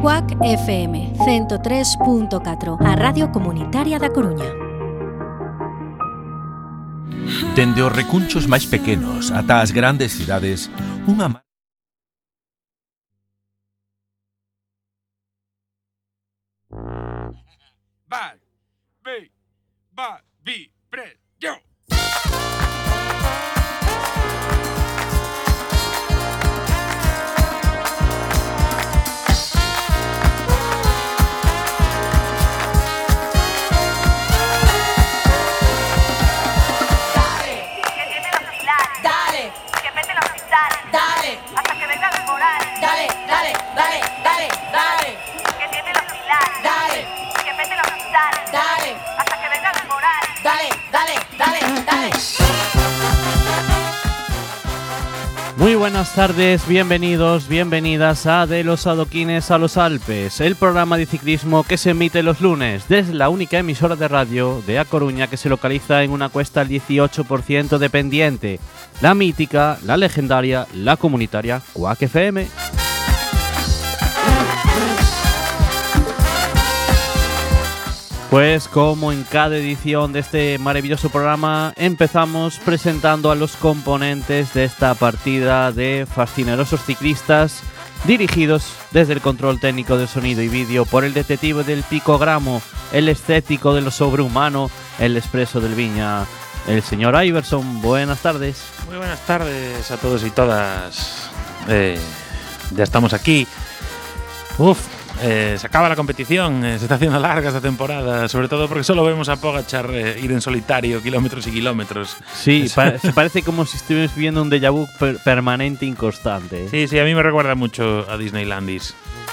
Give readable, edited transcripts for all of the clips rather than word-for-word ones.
Cuac FM 103.4, a Radio Comunitaria da Coruña. Dende os recunchos máis pequenos ata as grandes cidades, unha yo. Dale, hasta que venga el moral. Dale, dale, dale, dale, dale. Que tiene los pilares. Dale, que mete los pilares. Dale, hasta que venga el moral. Dale, dale, dale, dale. Muy buenas tardes, bienvenidos, bienvenidas a De los Adoquines a los Alpes, el programa de ciclismo que se emite los lunes desde la única emisora de radio de A Coruña que se localiza en una cuesta al 18% de pendiente, la mítica, la legendaria, la comunitaria Cuac FM. Pues como en cada edición de este maravilloso programa, empezamos presentando a los componentes de esta partida de fascinerosos ciclistas dirigidos desde el control técnico de sonido y vídeo por el detective del picogramo, el estético de lo sobrehumano, el expreso del Viña, el señor Iverson. Buenas tardes. Muy buenas tardes a todos y todas. Ya estamos aquí. Se acaba la competición, se está haciendo larga esta temporada, sobre todo porque solo vemos a Pogačar ir en solitario kilómetros y kilómetros. Sí, parece como si estuviéramos viviendo un déjà vu permanente e inconstante. Sí, a mí me recuerda mucho a Disneylandis.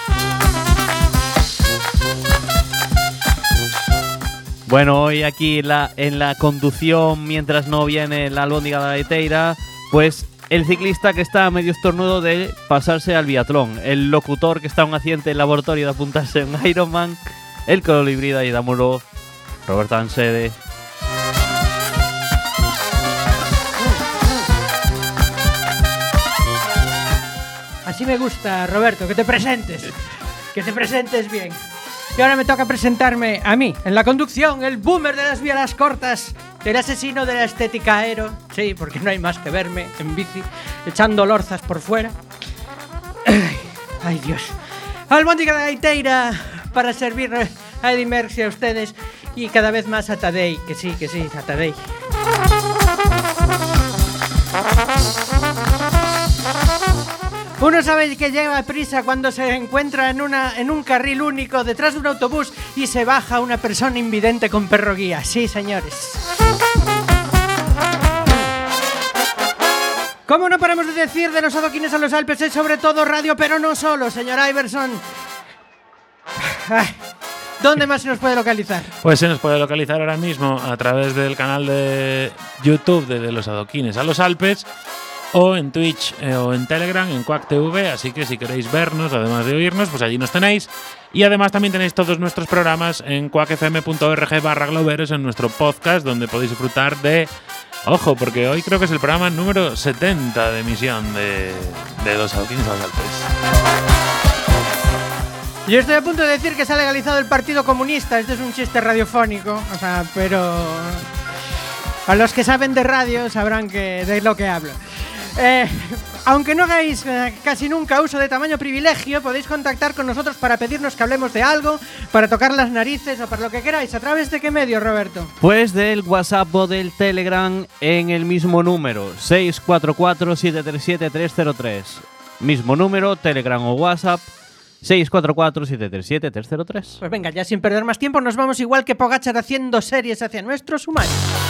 Bueno, hoy aquí en la conducción, mientras no viene la albóndiga de la leiteira, pues el ciclista que está medio estornudo de pasarse al biatlón, el locutor que está en un accidente de laboratorio de apuntarse en Ironman, el colibrida y Damuro, Roberto Ansede. Así me gusta, Roberto, que te presentes bien. Y ahora me toca presentarme a mí, en la conducción, el boomer de las vías cortas, el asesino de la estética aero. Sí, porque no hay más que verme en bici, echando lorzas por fuera. Ay, Dios. Albóndiga de la leiteira para servir a Eddie Merckx y a ustedes. Y cada vez más a Tadei, que sí, a Tadei. Uno sabe que lleva prisa cuando se encuentra en un carril único detrás de un autobús y se baja una persona invidente con perro guía. Sí, señores. ¿Cómo no paramos de decir de los adoquines a los Alpes? Es sobre todo radio, pero no solo, señor Iverson. ¿Dónde más se nos puede localizar? Pues se nos puede localizar ahora mismo a través del canal de YouTube de los adoquines a los Alpes, o en Twitch o en Telegram, en Cuac TV, así que si queréis vernos, además de oírnos, pues allí nos tenéis. Y además también tenéis todos nuestros programas en cuacfm.org/globeros, en nuestro podcast, donde podéis disfrutar de... Ojo, porque hoy creo que es el programa número 70 de emisión de los adoquines a los Alpes. Yo estoy a punto de decir que se ha legalizado el Partido Comunista. Este es un chiste radiofónico, pero... a los que saben de radio sabrán de lo que hablo. Aunque no hagáis casi nunca uso de tamaño privilegio, podéis contactar con nosotros para pedirnos que hablemos de algo, para tocar las narices o para lo que queráis. ¿A través de qué medio, Roberto? Pues del WhatsApp o del Telegram en el mismo número, 644-737-303. Mismo número, Telegram o WhatsApp, 644-737-303. Pues venga, ya sin perder más tiempo, nos vamos igual que Pogačar haciendo series hacia nuestros humanos.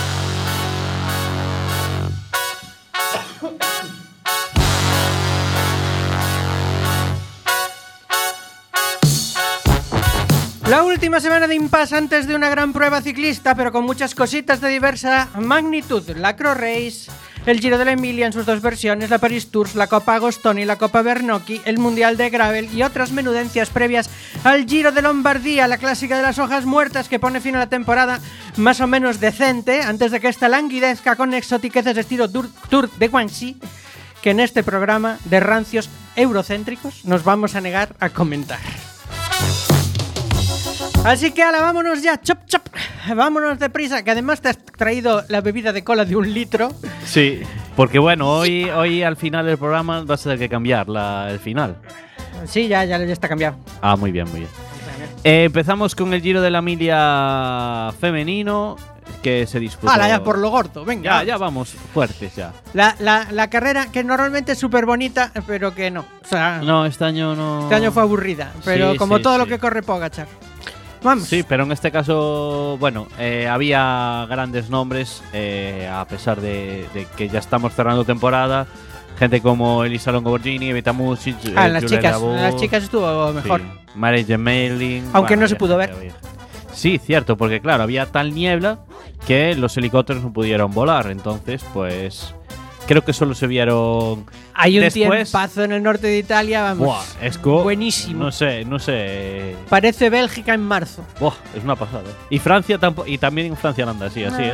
La última semana de impasse antes de una gran prueba ciclista, pero con muchas cositas de diversa magnitud. La Cross Race, el Giro de la Emilia en sus dos versiones, la Paris Tours, la Copa Agostoni, la Copa Bernocchi, el Mundial de Gravel y otras menudencias previas al Giro de Lombardía, la clásica de las hojas muertas que pone fin a la temporada más o menos decente, antes de que esta languidezca con exotiqueces estilo Tour de Guangxi, que en este programa de rancios eurocéntricos nos vamos a negar a comentar. Así que ala, vámonos ya, chop chop. Vámonos deprisa, que además te has traído la bebida de cola de 1 litro. Sí, porque bueno, hoy al final del programa vas a tener que cambiar el final. Sí, ya está cambiado. Ah, muy bien, muy bien. Empezamos con el Giro de la Emilia femenino, que se disputó. Ala, ya por lo gordo, venga. Ya vamos fuertes ya. La carrera que normalmente es súper bonita, pero que no. O sea, No, este año no. este año fue aburrida, pero Sí, como sí, todo lo sí. que corre Pogačar. Vamos. Sí, pero en este caso, bueno, había grandes nombres, a pesar de que ya estamos cerrando temporada. Gente como Elisa Longoborghini, Evita Music, Las Julia chicas, Labou, las chicas estuvo mejor. sí, Mary Gemelin. Aunque no se pudo ver. Sí, cierto, porque claro, había tal niebla que los helicópteros no pudieron volar. Entonces, pues creo que solo se vieron. Hay un Después- tiempazo en el norte de Italia, vamos. Buah, es que buenísimo. No sé. Parece Bélgica en marzo. Buah, es una pasada. Y Francia tampoco, y también en Francia anda así, así,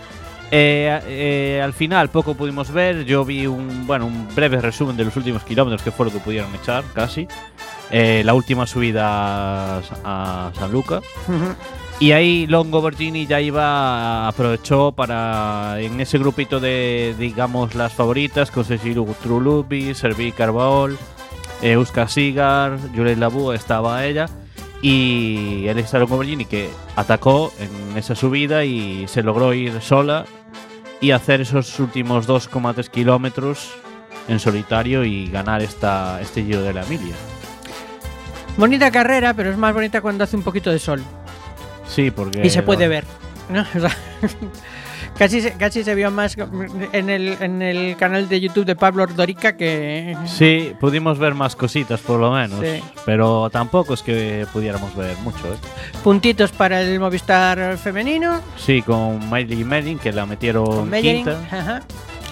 Al final poco pudimos ver. Yo vi un breve resumen de los últimos kilómetros, que fue lo que pudieron echar casi. La última subida a San Luca. Y ahí Longoborghini ya aprovechó para, en ese grupito de, digamos, las favoritas, con Cecilu Trulubi, Servi Carbaol, Euska Sigar, Julia Labou, estaba ella. Y Elisa Longoborghini, que atacó en esa subida y se logró ir sola y hacer esos últimos 2,3 kilómetros en solitario y ganar este Giro de la Emilia. Bonita carrera, pero es más bonita cuando hace un poquito de sol. Sí, porque. Y se puede ver, ¿no? O sea, casi se vio más en el canal de YouTube de Pablo Ordorica que. Sí, pudimos ver más cositas por lo menos. Sí. Pero tampoco es que pudiéramos ver mucho, Puntitos para el Movistar femenino. Sí, con Miley Mellin, que la metieron Con Bellerin. quinta. Ajá.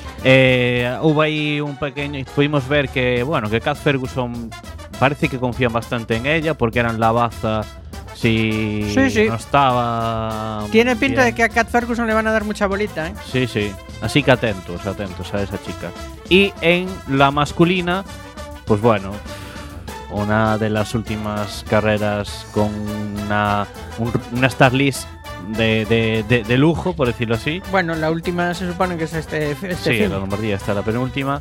Hubo ahí un pequeño. Pudimos ver que Kat Ferguson parece que confían bastante en ella, porque eran la baza. Si Sí. no estaba. Tiene pinta bien. de que a Kat Ferguson le van a dar mucha bolita, ¿eh? Sí. Así que atentos a esa chica. Y en la masculina, pues bueno, una de las últimas carreras con una Star List de lujo, por decirlo así. Bueno, la última se supone que es este Sí, fin. la Lombardía está la penúltima.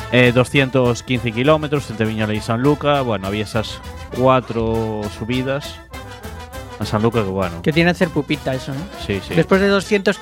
215 kilómetros entre Viñola y San Luca. Bueno, había esas 4 subidas a San Luca, que bueno. Que tiene que hacer pupita eso, ¿no? Sí. Después de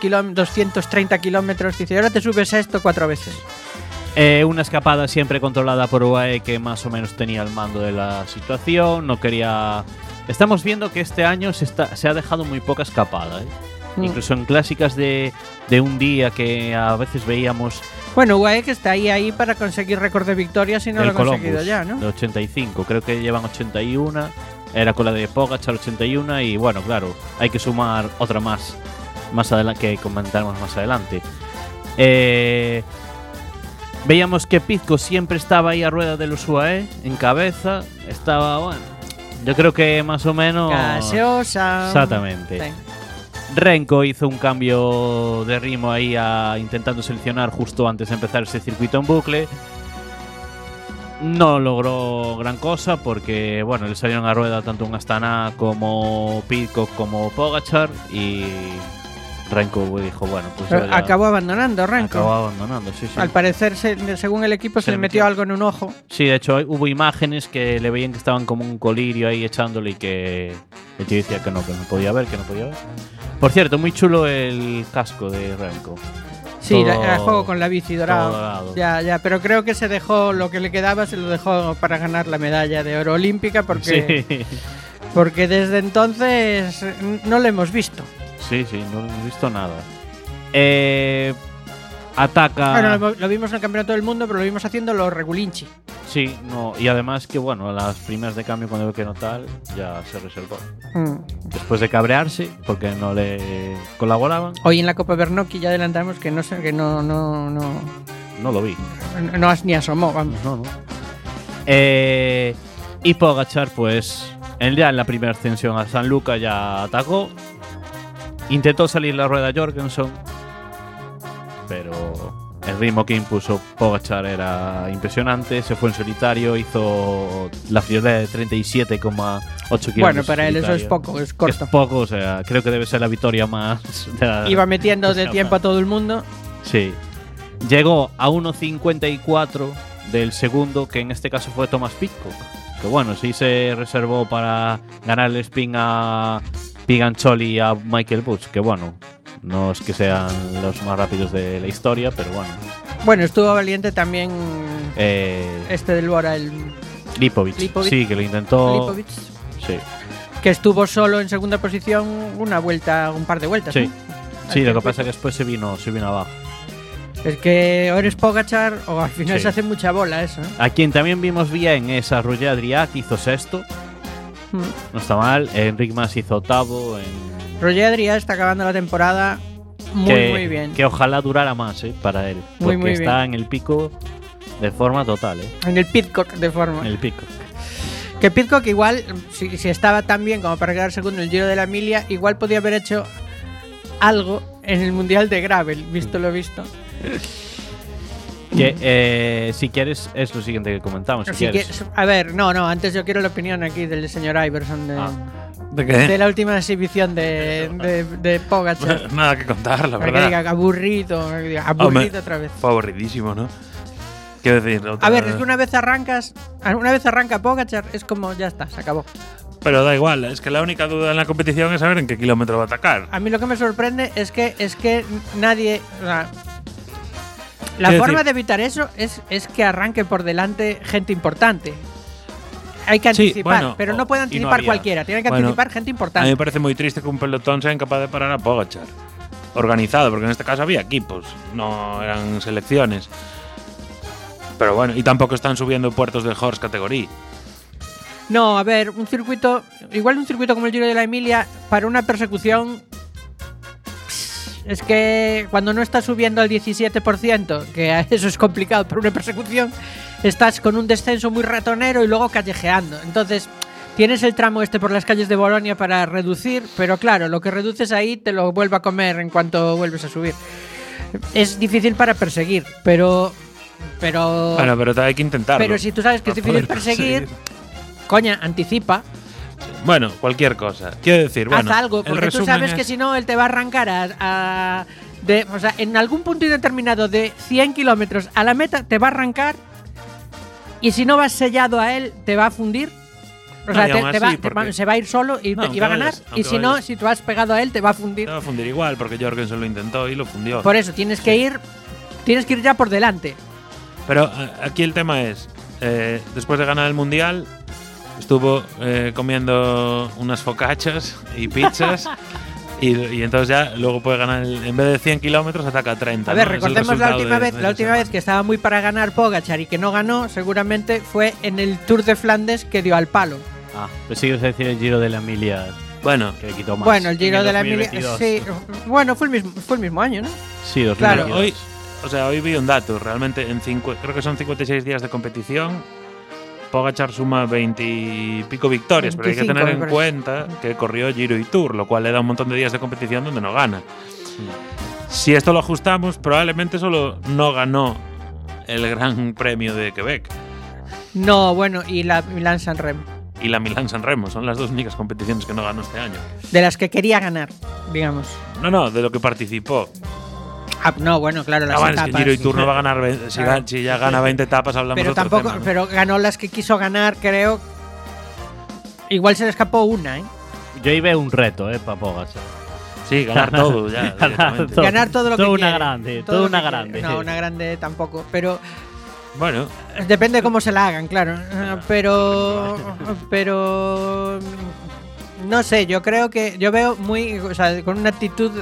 230 kilómetros, dice, ahora te subes a esto 4 veces. Una escapada siempre controlada por UAE, que más o menos tenía el mando de la situación. No quería. Estamos viendo que este año se ha dejado muy poca escapada, Incluso en clásicas de un día que a veces veíamos. Bueno, UAE que está ahí para conseguir récord de victorias y no el lo ha conseguido Columbus, ya, ¿no? de 85, creo que llevan 81. Era con la de Pogačar 81. Y bueno, claro, hay que sumar otra más adelante, que comentaremos más adelante. Veíamos que Pizco siempre estaba ahí a rueda de los UAE, en cabeza. Estaba, bueno, yo creo que más o menos. Gaseosa. Exactamente. Sí. Renko hizo un cambio de ritmo ahí, intentando seleccionar justo antes de empezar ese circuito en bucle. No logró gran cosa porque, bueno, le salieron a rueda tanto un Astana como Pidcock como Pogačar, y Renko dijo, bueno, pues yo ya Acabó abandonando Renko. acabó abandonando, sí. Al parecer, según el equipo, se le metió algo en un ojo. Sí, de hecho hubo imágenes que le veían que estaban como un colirio ahí echándole, y que el tío decía que no podía ver, Por cierto, muy chulo el casco de Renko. Sí, Todo- era juego con la bici dorado. todo dorado. Ya, pero creo que se dejó lo que le quedaba, se lo dejó para ganar la medalla de oro olímpica porque, Sí. porque desde entonces no lo hemos visto. Sí, no hemos visto nada. Ataca. Bueno, lo vimos en el Campeonato del Mundo, pero lo vimos haciendo los regulinchi. Sí, no, y además que bueno, las primeras de cambio, cuando veo que no tal, ya se reservó. Después de cabrearse porque no le colaboraban, Hoy en la Copa Bernocchi ya adelantamos que no sé, que no no lo vi. ni asomó, vamos. No. Y Pogačar, pues ya en la primera ascensión a San Luca ya atacó. Intentó salir la rueda Jorgensen, pero El ritmo que impuso Pogačar era impresionante. Se fue en solitario, hizo la friolera de 37,8 kilómetros. Bueno, para él eso es poco, es corto. Es poco, o sea, creo que debe ser la victoria más. Iba metiendo de tiempo a todo el mundo. Sí. Llegó a 1.54 del segundo, que en este caso fue Thomas Pidcock. Que bueno, sí se reservó para ganar el sprint a Pigancholi y a Michael Woods. Que bueno, no es que sean los más rápidos de la historia, pero bueno. Bueno, estuvo valiente también del Bora, el Lipovic. Sí, que lo intentó. Lipovic. Sí. Que estuvo solo en segunda posición un par de vueltas. Sí, ¿no? sí, lo que pasa es que después se vino abajo. Es que o eres Pogačar o al final Sí. se hace mucha bola eso, ¿eh? A quien también vimos bien es a Roger Adrià, que hizo sexto. No está mal. Enric Mas hizo octavo. Roger Adrià está acabando la temporada muy bien. Que ojalá durara más para él. Muy, Porque muy está bien. en el pico de forma total. En el Pidcock de forma. En el pico. Que Pidcock igual, si estaba tan bien como para quedar segundo en el Giro de la Emilia, igual podía haber hecho algo en el Mundial de Gravel, visto lo visto. Que si quieres es lo siguiente que comentamos. Si Así que, quieres. a ver, no, antes yo quiero la opinión aquí del señor Iverson ¿De qué? de la última exhibición de Pogačar. Nada que contar, la Para que verdad. diga aburrido Hombre, otra vez. Fue aburridísimo, ¿no? Quiero decir, A ver, es que una vez arranca Pogačar, es como ya está, se acabó. Pero da igual, es que la única duda en la competición es saber en qué kilómetro va a atacar. A mí lo que me sorprende es que nadie, o sea, la Quiero forma decir- de evitar eso es que arranque por delante gente importante. Hay que Sí, anticipar, bueno, pero no puede y no anticipar había. cualquiera, tiene que Bueno, anticipar gente A mí importante. me parece muy triste que un pelotón sea incapaz de parar a Pogačar. Organizado, porque en este caso había equipos, no eran selecciones. Pero bueno, y tampoco están subiendo puertos de horse categoría. No, a ver, un circuito como el Giro de la Emilia, para una persecución, es que cuando no estás subiendo al 17%, que eso es complicado para una persecución, estás con un descenso muy ratonero y luego callejeando. Entonces, tienes el tramo por las calles de Bolonia para reducir, pero claro, lo que reduces ahí te lo vuelve a comer en cuanto vuelves a subir. Es difícil para perseguir, pero Bueno, pero hay que intentarlo. pero si tú sabes que es para difícil poder perseguir, coña, anticipa. Bueno, cualquier cosa. Quiero decir, bueno, haz algo, el porque tú resumen sabes es- que si no, él te va a arrancar o sea, en algún punto indeterminado de 100 kilómetros a la meta, te va a arrancar y si no vas sellado a él, te va a fundir. O No, sea, y aún así, porque- se va a ir solo y No, va a ganar. aunque Y si no, vayas- si tú has pegado a él, te va a fundir. Te va a fundir igual, porque Jorgensen lo intentó y lo fundió. Por eso, tienes que ir ya por delante. Pero aquí el tema es, después de ganar el Mundial, estuvo comiendo unas focachas y pizzas y entonces ya luego puede ganar, en vez de 100 kilómetros ataca 30. A ver, ¿no? Es el recordemos la resultado última de vez, esa la última vez semana. que estaba muy para ganar Pogačar y que no ganó, seguramente fue en el Tour de Flandes que dio al palo. Pues sigues a decir el Giro de la Emilia, Bueno, que le quitó más. Bueno, el Giro En de la Emilia, 2022. sí, bueno, fue el mismo año, ¿no? Sí, 2022. Claro, hoy vi un dato, realmente creo que son 56 días de competición. Pogačar suma 20 y pico victorias, pero hay que 25, tener me en parece. cuenta que corrió Giro y Tour, lo cual le da un montón de días de competición donde no gana. Si esto lo ajustamos, probablemente solo no ganó el Gran Premio de Quebec No, bueno, y la Milán-San Remo, y la Milán-San Remo. Son las dos únicas competiciones que no ganó este año. de las que quería ganar, digamos. No, de lo que participó. No, bueno, claro, las Bueno, es que etapas. Giro y Tour no va a ganar. Si ya gana 20 etapas, hablamos pero de otro tampoco, tema, ¿no? pero ganó las que quiso ganar, creo. Igual se le escapó una, ¿eh? Yo ahí veo un reto, para Pogačar. Sí, ganar todo ya. directamente. todo. Ganar todo lo que Toda una quiere. grande, Todo toda lo una que quiere. grande. No, una grande tampoco, pero Bueno, depende de cómo se la hagan, claro. Pero no sé, yo creo que yo veo o sea, con una actitud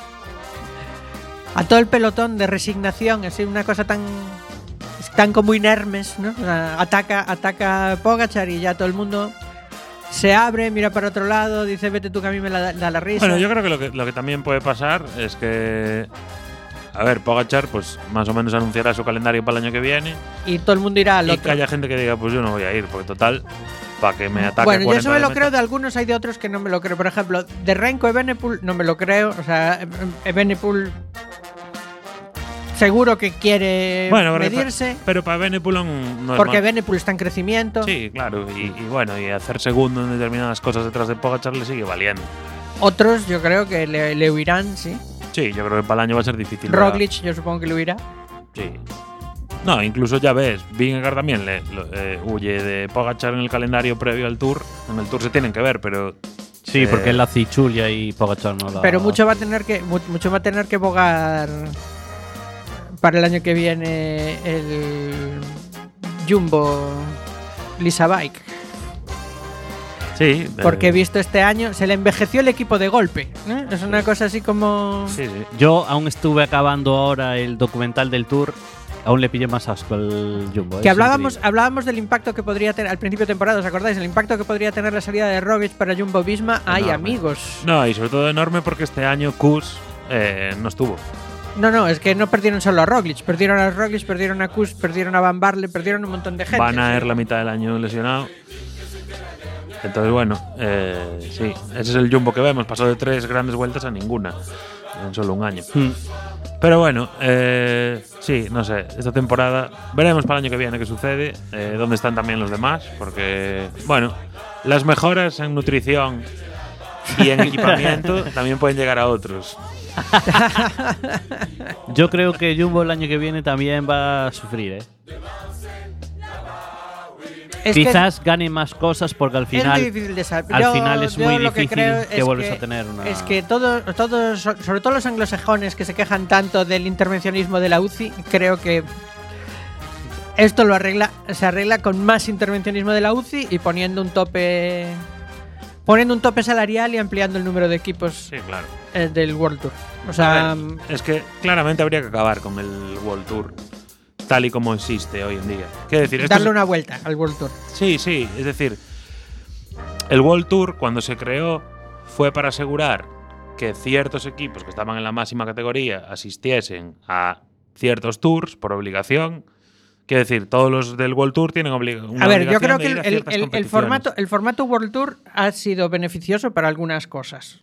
a todo el pelotón de resignación, así una cosa tan como inermes, ¿no? O sea, ataca a Pogačar y ya todo el mundo se abre, mira para otro lado, dice vete tú que a mí me da la risa. Bueno, yo creo que lo que también puede pasar es que, a ver, Pogačar pues más o menos anunciará su calendario para el año que viene Y todo el mundo irá al y otro. que haya gente que diga pues yo no voy a ir, porque total, para que me ataque Bueno, yo 40 eso me de lo meta. creo de algunos, hay de otros que no me lo creo. Por ejemplo, de Renko Evenepoel no me lo creo. O sea, Evenepoel seguro que quiere medirse. Pero para Benepulon no es porque mal. Benepul está en crecimiento. Sí, claro. Y bueno, y hacer segundo en determinadas cosas detrás de Pogačar le sigue valiendo. Otros yo creo que le huirán, sí. Sí, yo creo que para el año va a ser difícil. Roglic, yo supongo que le huirá. Sí. No, incluso ya ves, Vingegaard también huye de Pogačar en el calendario previo al Tour. En el Tour se tienen que ver, pero… Sí, porque él la Cichulia y Pogačar no la… Pero mucho va a tener que bogar para el año que viene el Jumbo Lisa Bike. Sí. Porque he visto este año, se le envejeció el equipo de golpe. Es una cosa así como… Sí, sí. Yo aún estuve acabando ahora el documental del Tour. Aún le pillé más asco al Jumbo. Que hablábamos del impacto que podría tener al principio de temporada, ¿os acordáis? El impacto que podría tener la salida de Roglic para Jumbo Visma. Ay, amigos. No, y sobre todo enorme porque este año Kuss no estuvo. No, es que no perdieron solo a Roglic. Perdieron a Roglic, perdieron a Kuss, perdieron a Van Barle, perdieron un montón de gente. Van a ir la mitad del año lesionado. Entonces, bueno, sí, ese es el Jumbo que vemos. Pasó de 3 grandes vueltas a ninguna en solo un año. Pero bueno, sí, no sé, esta temporada veremos para el año que viene qué sucede, dónde están también los demás, porque, bueno, las mejoras en nutrición y en equipamiento también pueden llegar a otros. Yo creo que Jumbo el año que viene también va a sufrir, ¿eh? Quizás gane más cosas porque al final es difícil de saber. Al final es muy difícil que vuelvas a que tener una… Es que todos, sobre todo los anglosajones que se quejan tanto del intervencionismo de la UCI, creo que esto se arregla con más intervencionismo de la UCI y poniendo un tope salarial y ampliando el número de equipos Sí, claro. Del World Tour. O sea, Es que claramente habría que acabar con el World Tour tal y como existe hoy en día. Quiero decir, darle una vuelta al World Tour. Sí, es decir, el World Tour cuando se creó fue para asegurar que ciertos equipos que estaban en la máxima categoría asistiesen a ciertos tours por obligación. Quiero decir, todos los del World Tour tienen una obligación. A ver, yo creo que de ir a ciertas el formato World Tour ha sido beneficioso para algunas cosas.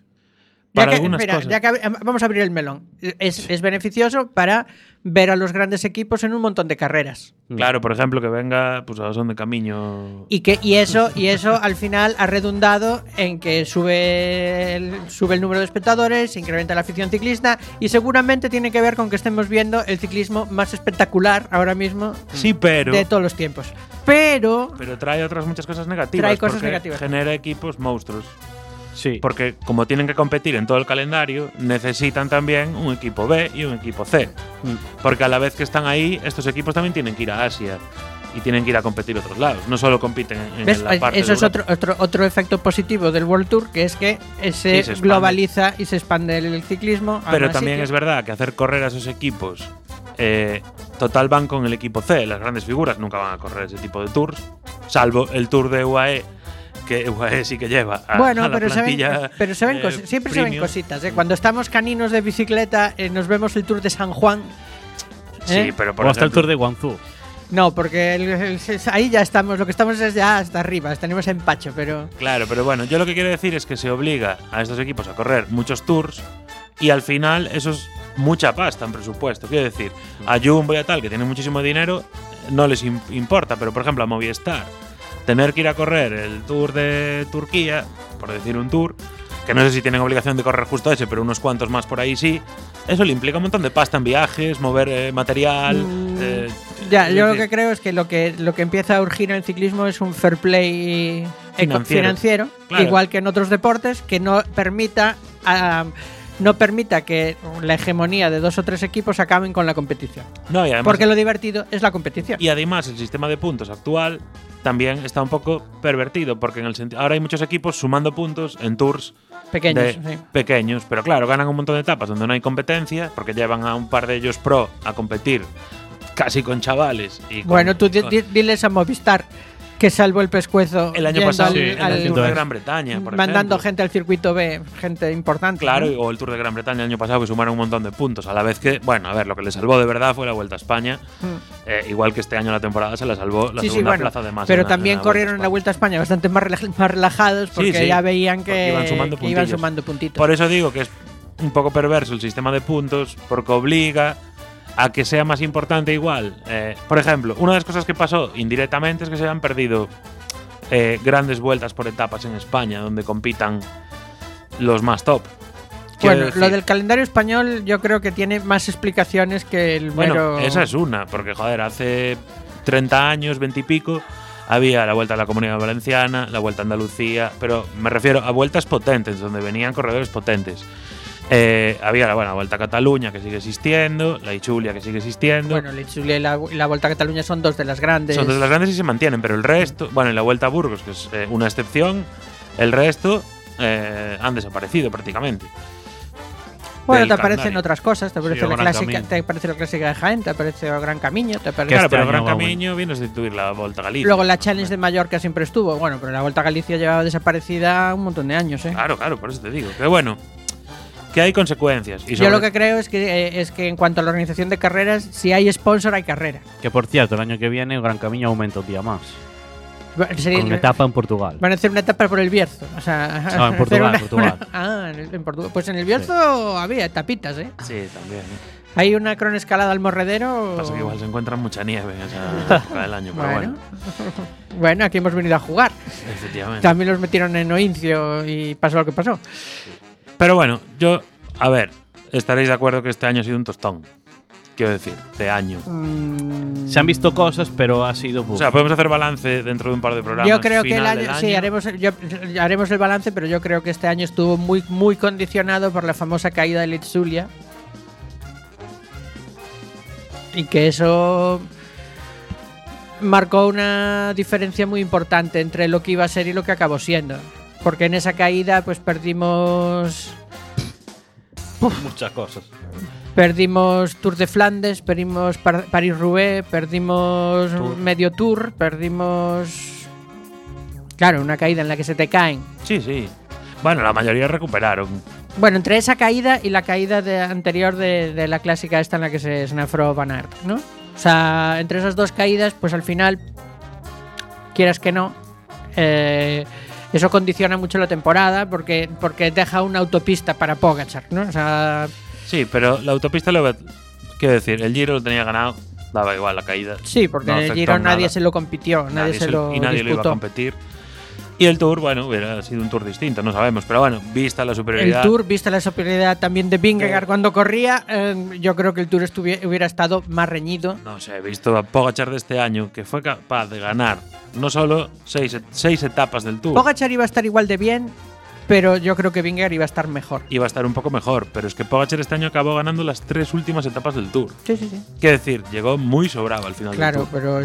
Cosas. Vamos a abrir el melón. Es beneficioso para ver a los grandes equipos en un montón de carreras. Claro, por ejemplo, que venga pues a Son de Camino. Y eso al final ha redundado en que sube el número de espectadores, se incrementa la afición ciclista y seguramente tiene que ver con que estemos viendo el ciclismo más espectacular ahora mismo de todos los tiempos. Pero trae otras muchas cosas negativas. Trae cosas negativas. Genera equipos monstruos. Sí. Porque como tienen que competir en todo el calendario, necesitan también un equipo B y un equipo C. Porque a la vez que están ahí, estos equipos también tienen que ir a Asia y tienen que ir a competir a otros lados. No solo compiten en la parte eso de es otro efecto positivo del World Tour, que es que se globaliza y se expande el ciclismo. Pero también es verdad que hacer correr a esos equipos, total van con el equipo C. Las grandes figuras nunca van a correr ese tipo de tours, salvo el Tour de UAE, que UAE sí que lleva a la plantilla. Pero se ven siempre se ven cositas. Cuando estamos caninos de bicicleta, nos vemos el Tour de San Juan. Sí, pero por o hasta el Tour de Guangzhou. No, porque ahí ya estamos, lo que estamos es ya hasta arriba, tenemos empacho, pero… Claro, pero bueno, yo lo que quiero decir es que se obliga a estos equipos a correr muchos tours y al final eso es mucha pasta en presupuesto. Quiero decir, a Jumbo y a tal, que tienen muchísimo dinero, no les importa, pero por ejemplo a Movistar, tener que ir a correr el Tour de Turquía, por decir un tour, que no sé si tienen obligación de correr justo ese, pero unos cuantos más por ahí sí, eso le implica un montón de pasta en viajes, mover material… yo lo que creo es que lo que empieza a urgir en el ciclismo es un fair play financiero, claro. Igual que en otros deportes, que no permita que la hegemonía de 2 o 3 equipos acaben con la competición. No, y además, porque lo divertido es la competición. Y además el sistema de puntos actual también está un poco pervertido, porque ahora hay muchos equipos sumando puntos en tours pequeños, pero claro, ganan un montón de etapas donde no hay competencia, porque llevan a un par de ellos pro a competir casi con chavales. Tú diles a Movistar que salvó el pescuezo el año pasado el Tour de Gran Bretaña, por mandando ejemplo. Gente al circuito B, gente importante. Claro, ¿no? O el Tour de Gran Bretaña el año pasado, que sumaron un montón de puntos, a la vez que, bueno, a ver, lo que le salvó de verdad fue la Vuelta a España, igual que este año la temporada se la salvó la segunda plaza de más. Pero también corrieron en la Vuelta a España bastante más relajados, porque ya veían que iban sumando puntitos. Por eso digo que es un poco perverso el sistema de puntos, porque obliga a que sea más importante igual. Por ejemplo, una de las cosas que pasó indirectamente es que se han perdido grandes vueltas por etapas en España, donde compitan los más top. Bueno, lo del calendario español yo creo que tiene más explicaciones que el mero… Bueno, esa es una, porque joder, hace 30 años, 20 y pico, había la Vuelta a la Comunidad Valenciana, la Vuelta a Andalucía, pero me refiero a vueltas potentes, donde venían corredores potentes. Había la Vuelta a Cataluña, que sigue existiendo, la Ichulia, que sigue existiendo. Bueno, la Ichulia y la Vuelta a Cataluña son dos de las grandes. Son dos de las grandes y se mantienen, pero el resto, bueno, y la Vuelta a Burgos, que es una excepción, el resto han desaparecido prácticamente. Bueno, del te aparecen calendario. otras cosas, te aparece, o la Gran clásica, Camino. te aparece la clásica de Jaén, te aparece el Gran Camino, te aparece… Claro, este pero año Gran va Camino viene a sustituir la Volta a Galicia. Luego la Challenge de Mallorca siempre estuvo, bueno, pero la Vuelta a Galicia llevaba desaparecida un montón de años, ¿eh? Claro, por eso te digo. Que bueno, que hay consecuencias. Y Yo lo que creo es que en cuanto a la organización de carreras, si hay sponsor hay carrera. Que por cierto, el año que viene el Gran Camino aumenta un día más. Sería- Con una etapa en Portugal. Van a hacer una etapa por el Bierzo. O sea, No, en Portugal, Portugal. En Portugal. Pues en el Bierzo había etapitas, ¿eh? Sí, también. Hay una cronoescalada al Morredero. Pasa que igual se encuentra mucha nieve en esa época del año, pero Bueno. bueno, Bueno, aquí hemos venido a jugar. efectivamente. También los metieron en Oincio y pasó lo que pasó. Pero bueno, a ver, estaréis de acuerdo que este año ha sido un tostón. Quiero decir, de año. Se han visto cosas, pero ha sido… O sea, podemos hacer balance dentro de un par de programas. Yo creo que el final año, del sí, haremos el balance, pero yo creo que este año estuvo muy, muy condicionado por la famosa caída de Litzulia. Y que eso marcó una diferencia muy importante entre lo que iba a ser y lo que acabó siendo. Porque en esa caída, pues perdimos muchas cosas. Tour de Flandes, perdimos París-Roubaix, perdimos medio Tour, perdimos… Claro, una caída en la que se te caen. Sí. Bueno, la mayoría recuperaron. Bueno, entre esa caída y la caída anterior de la clásica esta en la que se snafró Van Aert, ¿no? O sea, entre esas dos caídas, pues al final, quieras que no, eso condiciona mucho la temporada porque deja una autopista para Pogačar, ¿no? O sea… Sí, pero la autopista quiero decir, el Giro lo tenía ganado, daba igual la caída. Sí, porque No en el afectó Giro en nadie nada. se lo compitió, nadie se lo y nadie lo iba a disputó. competir. Y el Tour, bueno, hubiera sido un Tour distinto, no sabemos. Pero bueno, vista la El superioridad. Tour, vista la superioridad también de Vingegaard cuando corría, yo creo que el Tour hubiera estado más reñido. No sé, he visto a Pogačar de este año que fue capaz de ganar no solo seis etapas del Tour. Pogačar iba a estar igual de bien, pero yo creo que Vingegaard iba a estar mejor. Iba a estar un poco mejor, pero es que Pogačar este año acabó ganando las 3 últimas etapas del Tour. Sí. Quiero decir, llegó muy sobrado al final Claro, del Tour. pero es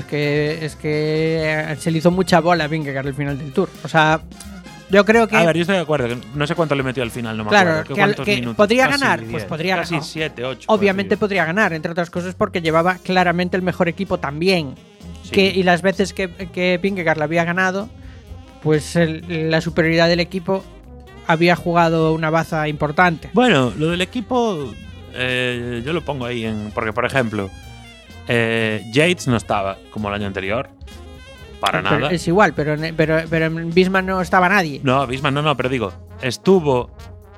que se le hizo mucha bola a Vingegaard al final del Tour. O sea, yo creo que… A ver, yo estoy de acuerdo, que no sé cuánto le metió al final, no me Claro, acuerdo. que ¿Cuántos que minutos? podría Casi ganar, 10, pues podría casi ganar. 7, 8. Obviamente podría ganar, entre otras cosas porque llevaba claramente el mejor equipo también. Sí. Y las veces que Vingegaard la había ganado, pues la superioridad del equipo había jugado una baza importante. Bueno, lo del equipo yo lo pongo ahí porque, por ejemplo, Yates no estaba como el año anterior. Para Pero nada. es igual, pero en Bismarck no estaba nadie. No, Bismarck no, pero digo, estuvo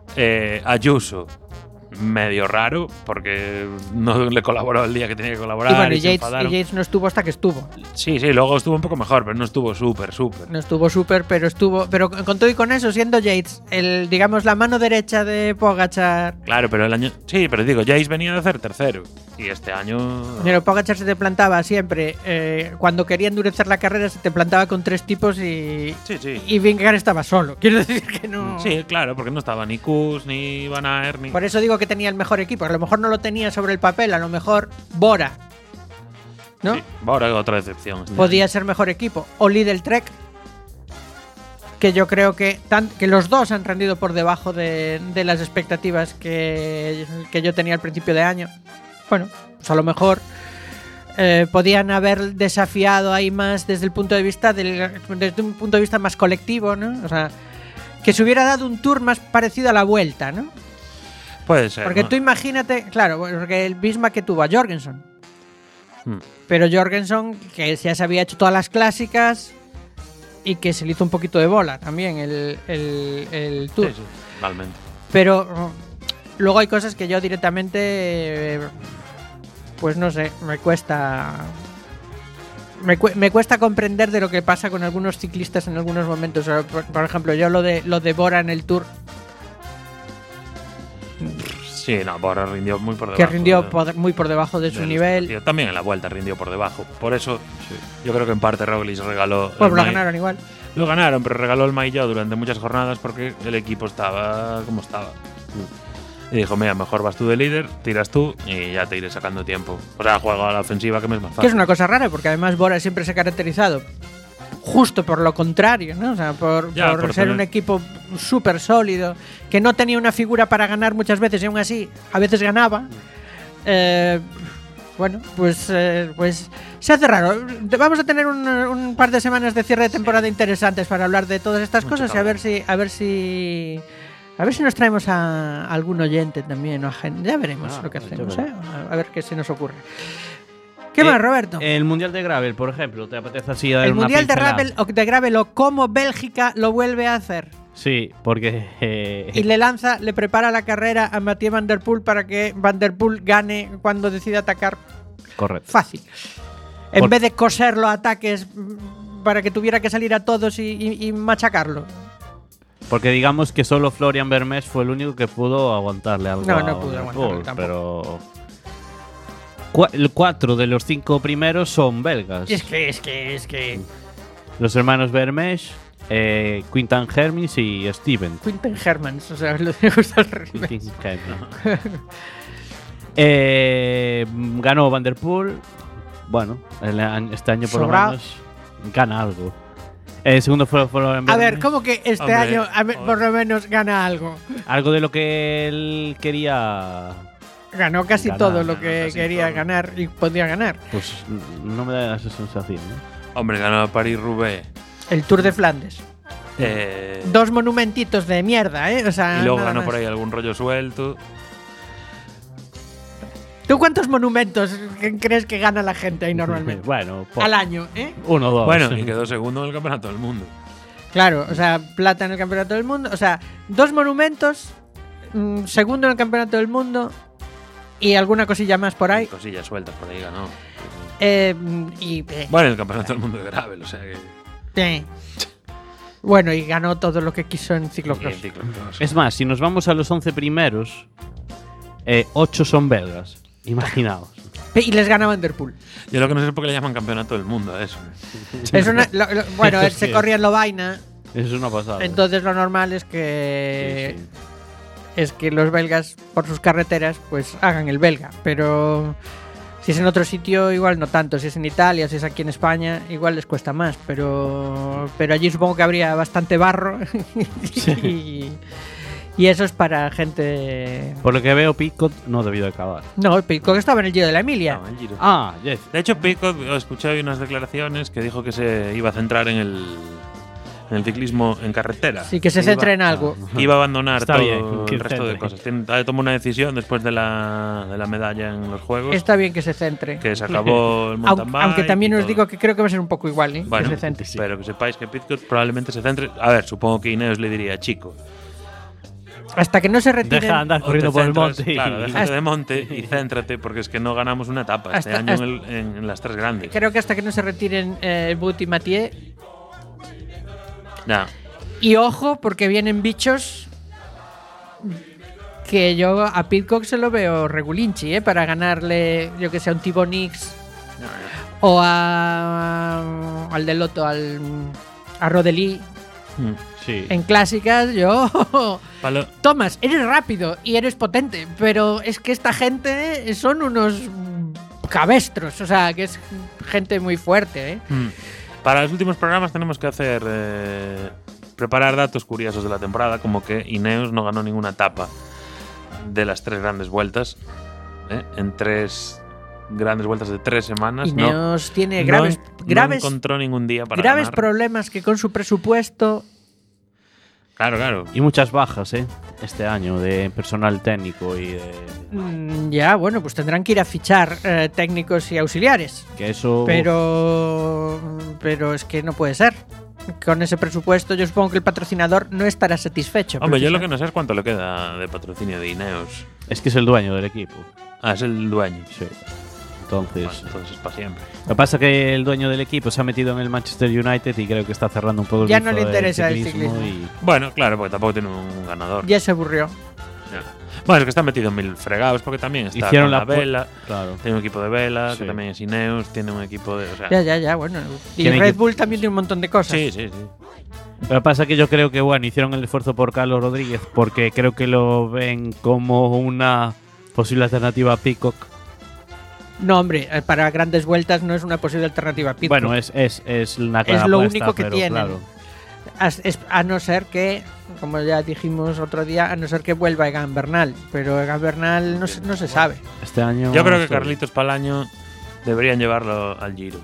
Ayuso medio raro porque no le colaboró el día que tenía que colaborar. Y bueno, y se enfadaron. Yates no estuvo hasta que estuvo. Sí, luego estuvo un poco mejor, pero no estuvo súper. No estuvo súper, pero estuvo. Pero con todo y con eso, siendo Yates, digamos, la mano derecha de Pogačar. Claro, pero el año. Sí, pero digo, Yates venía de hacer tercero. Y este año. Pero Pogačar se te plantaba siempre. Cuando quería endurecer la carrera, se te plantaba con 3 tipos y. Sí. Y Vingegaard estaba solo. Quiero decir que no. Sí, claro, porque no estaba ni Kuss, ni Van Aert, ni. Por eso digo que tenía el mejor equipo. A lo mejor no lo tenía sobre el papel, a lo mejor Bora, ¿no? Sí, ahora otra decepción. Podía ser mejor equipo. O Lidl Trek, que yo creo que los dos han rendido por debajo de las expectativas que yo tenía al principio de año. Bueno, pues a lo mejor podían haber desafiado ahí más desde el punto de vista desde un punto de vista más colectivo, ¿no? O sea, que se hubiera dado un tour más parecido a la Vuelta, ¿no? Puede ser. Porque ¿no? tú imagínate, claro, porque el Bismarck que tuvo a Jorgensen. Hmm. Pero Jorgensen, que ya se había hecho todas las clásicas y que se le hizo un poquito de bola también el Tour. Sí, realmente. Pero luego hay cosas que yo directamente pues no sé, me cuesta comprender de lo que pasa con algunos ciclistas en algunos momentos. O sea, por ejemplo, yo lo de Bora en el Tour, Sí, no, Bora rindió muy por debajo. que rindió muy por debajo de su nivel. Partido. También en la vuelta rindió por debajo. Por eso, yo creo que en parte Roglic regaló. Pues lo ganaron igual. Lo ganaron, pero regaló el maillot durante muchas jornadas porque el equipo estaba como estaba. Y dijo, mira, mejor vas tú de líder, tiras tú y ya te iré sacando tiempo. O sea, juego a la ofensiva que me es más fácil. Que es una cosa rara, porque además Bora siempre se ha caracterizado justo por lo contrario, ¿no? O sea, por ser un equipo súper sólido, que no tenía una figura para ganar muchas veces y aún así a veces ganaba. Bueno, pues se hace raro. Vamos a tener un par de semanas de cierre de temporada interesantes para hablar de todas estas cosas y a ver si nos traemos a algún oyente también o a gente. Ya veremos lo que hacemos, a ver qué se nos ocurre. ¿Qué más, Roberto? El Mundial de Gravel, por ejemplo, ¿te apetece así dar El una Mundial de pincelada? Gravel o cómo Bélgica lo vuelve a hacer. Sí, porque Y le prepara la carrera a Mathieu Van Der Poel para que Van Der Poel gane cuando decida atacar. Correcto. Fácil. En vez de coser los ataques para que tuviera que salir a todos y machacarlo. Porque digamos que solo Florian Vermees fue el único que pudo aguantarle algo. No pudo aguantarle tampoco. Pero 4 de los 5 primeros son belgas. Es que Los hermanos Vermees, Quintan Hermins y Steven. Quinten Hermans, o sea, le gusta el ritmo. Ganó Van Der Poel. Bueno, este año por Sobrado. lo menos gana algo. El segundo fue A ver, ¿cómo que este año por lo menos gana algo? Algo de lo que él quería. Ganó casi Ganar, todo lo que quería ganar y podía ganar. Pues no me da esa sensación, ¿no? Hombre, ganó París-Roubaix. El Tour de Flandes. 2 monumentitos de mierda, ¿eh? O sea, y luego nada ganó más. por ahí algún rollo suelto. ¿Tú cuántos monumentos crees que gana la gente ahí normalmente? Bueno, al año, ¿eh? 1 o 2. Bueno, y quedó segundo en el Campeonato del Mundo. Claro, o sea, plata en el Campeonato del Mundo. O sea, 2 monumentos, segundo en el Campeonato del Mundo y alguna cosilla más por ahí. Cosillas sueltas por ahí ganó. Bueno, el Campeonato del Mundo de Gravel, o sea que. Bueno, y ganó todo lo que quiso en ciclocross. Es más, si nos vamos a los 11 primeros, 8 son belgas. Imaginaos. Y les gana Van Der Poel. Yo lo que no sé es por qué le llaman Campeonato del Mundo a eso. Es bueno, él se corría en Lovaina. Eso es una pasada. Entonces lo normal es que es que los belgas por sus carreteras pues hagan el belga, pero si es en otro sitio igual no tanto, si es en Italia, si es aquí en España igual les cuesta más, pero allí supongo que habría bastante barro y eso es para gente. Por lo que veo, Picot no debió de acabar. No, Picot estaba en el Giro de la Emilia. No, el Giro. Yes. De hecho, Picot, escuché hoy unas declaraciones que dijo que se iba a centrar en el ciclismo en carretera. Sí, que se centre en algo. Que iba a abandonar Está todo bien, que el resto de centre. cosas. Tomó una decisión después de la medalla en los Juegos. Está bien que se centre. Que se acabó el mountain bike. Aunque también y os todo. digo que creo que va a ser un poco igual, ¿eh? Bueno, que se centre. pero que sepáis que Picot probablemente se centre. A ver, supongo que Ineos le diría, chico, Hasta que no se retiren. Deja de andar o corriendo te por el centras- monte. Claro, déjate de monte y céntrate, porque es que no ganamos una etapa este Hasta- año en las 3 grandes. Creo que hasta que no se retiren Bout y Mathieu. Ya. Y ojo, porque vienen bichos que yo a Pidcock se lo veo regulinchi, para ganarle, yo que sé, a un Thibaut Nix o al del Lotto, a Rodeli. Sí. En clásicas, yo. Palo- Tomás, eres rápido y eres potente, pero es que esta gente son unos cabestros, o sea, que es gente muy fuerte, ¿eh? Para los últimos programas tenemos que hacer preparar datos curiosos de la temporada, como que Ineos no ganó ninguna etapa de las 3 grandes vueltas, en 3 grandes vueltas de 3 semanas. Ineos tiene no graves encontró ningún día para graves ganar. problemas que con su presupuesto. Claro. Y muchas bajas, este año de personal técnico y de. Ya, bueno, pues tendrán que ir a fichar técnicos y auxiliares. Que eso. Pero es que no puede ser. Con ese presupuesto, yo supongo que el patrocinador no estará satisfecho. Hombre, yo lo que no sé es cuánto le queda de patrocinio de Ineos. Es que es el dueño del equipo. Ah, es el dueño. Sí. Entonces, Bueno, entonces para siempre. lo que pasa es que el dueño del equipo se ha metido en el Manchester United y creo que está cerrando un poco el Ya grifo no le del interesa el ciclismo. y Bueno, claro, porque tampoco tiene un ganador. Ya se aburrió. Ya. Bueno, es que está metido en mil fregados porque también está hicieron con la la vela. claro. Tiene un equipo de vela, Sí. que también es Ineos, tiene un equipo de. O sea, Ya, bueno. Y Tiene Red que- Bull también tiene un montón de cosas. sí. Lo que pasa es que yo creo que bueno, hicieron el esfuerzo por Carlos Rodríguez porque creo que lo ven como una posible alternativa a Peacock. No, hombre, para grandes vueltas no es una posible alternativa a Pitcock. Bueno, es una clara lo apuesta, único que pero tienen. claro. A no ser que, como ya dijimos otro día, a no ser que vuelva Egan Bernal. Pero Egan Bernal no se sabe. Este año Yo creo que estoy- Carlitos Palaño deberían llevarlo al Giro.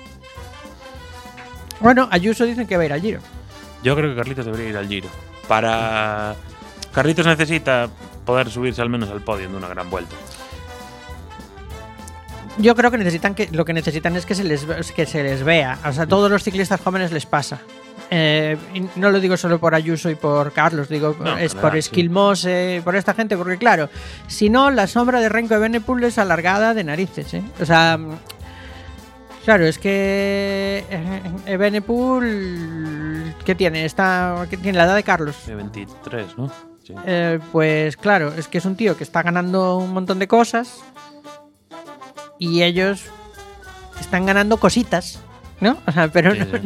Bueno, Ayuso dicen que va a ir al Giro. Yo creo que Carlitos debería ir al Giro. Para. Carlitos necesita poder subirse al menos al podio de una gran vuelta. Yo creo que lo que necesitan es que se les vea. O sea, a todos los ciclistas jóvenes les pasa. Y no lo digo solo por Ayuso y por Carlos, digo No, es en por general, Esquilmose, por esta gente, porque claro, si no, la sombra de Renko Evenepoel es alargada de narices, ¿eh? O sea, claro, es que Evenepoel, ¿qué tiene? Que tiene la edad de Carlos. De 23, ¿no? Sí. Pues claro, es que es un tío que está ganando un montón de cosas y ellos están ganando cositas, ¿no? O sea, pero Sí, sí.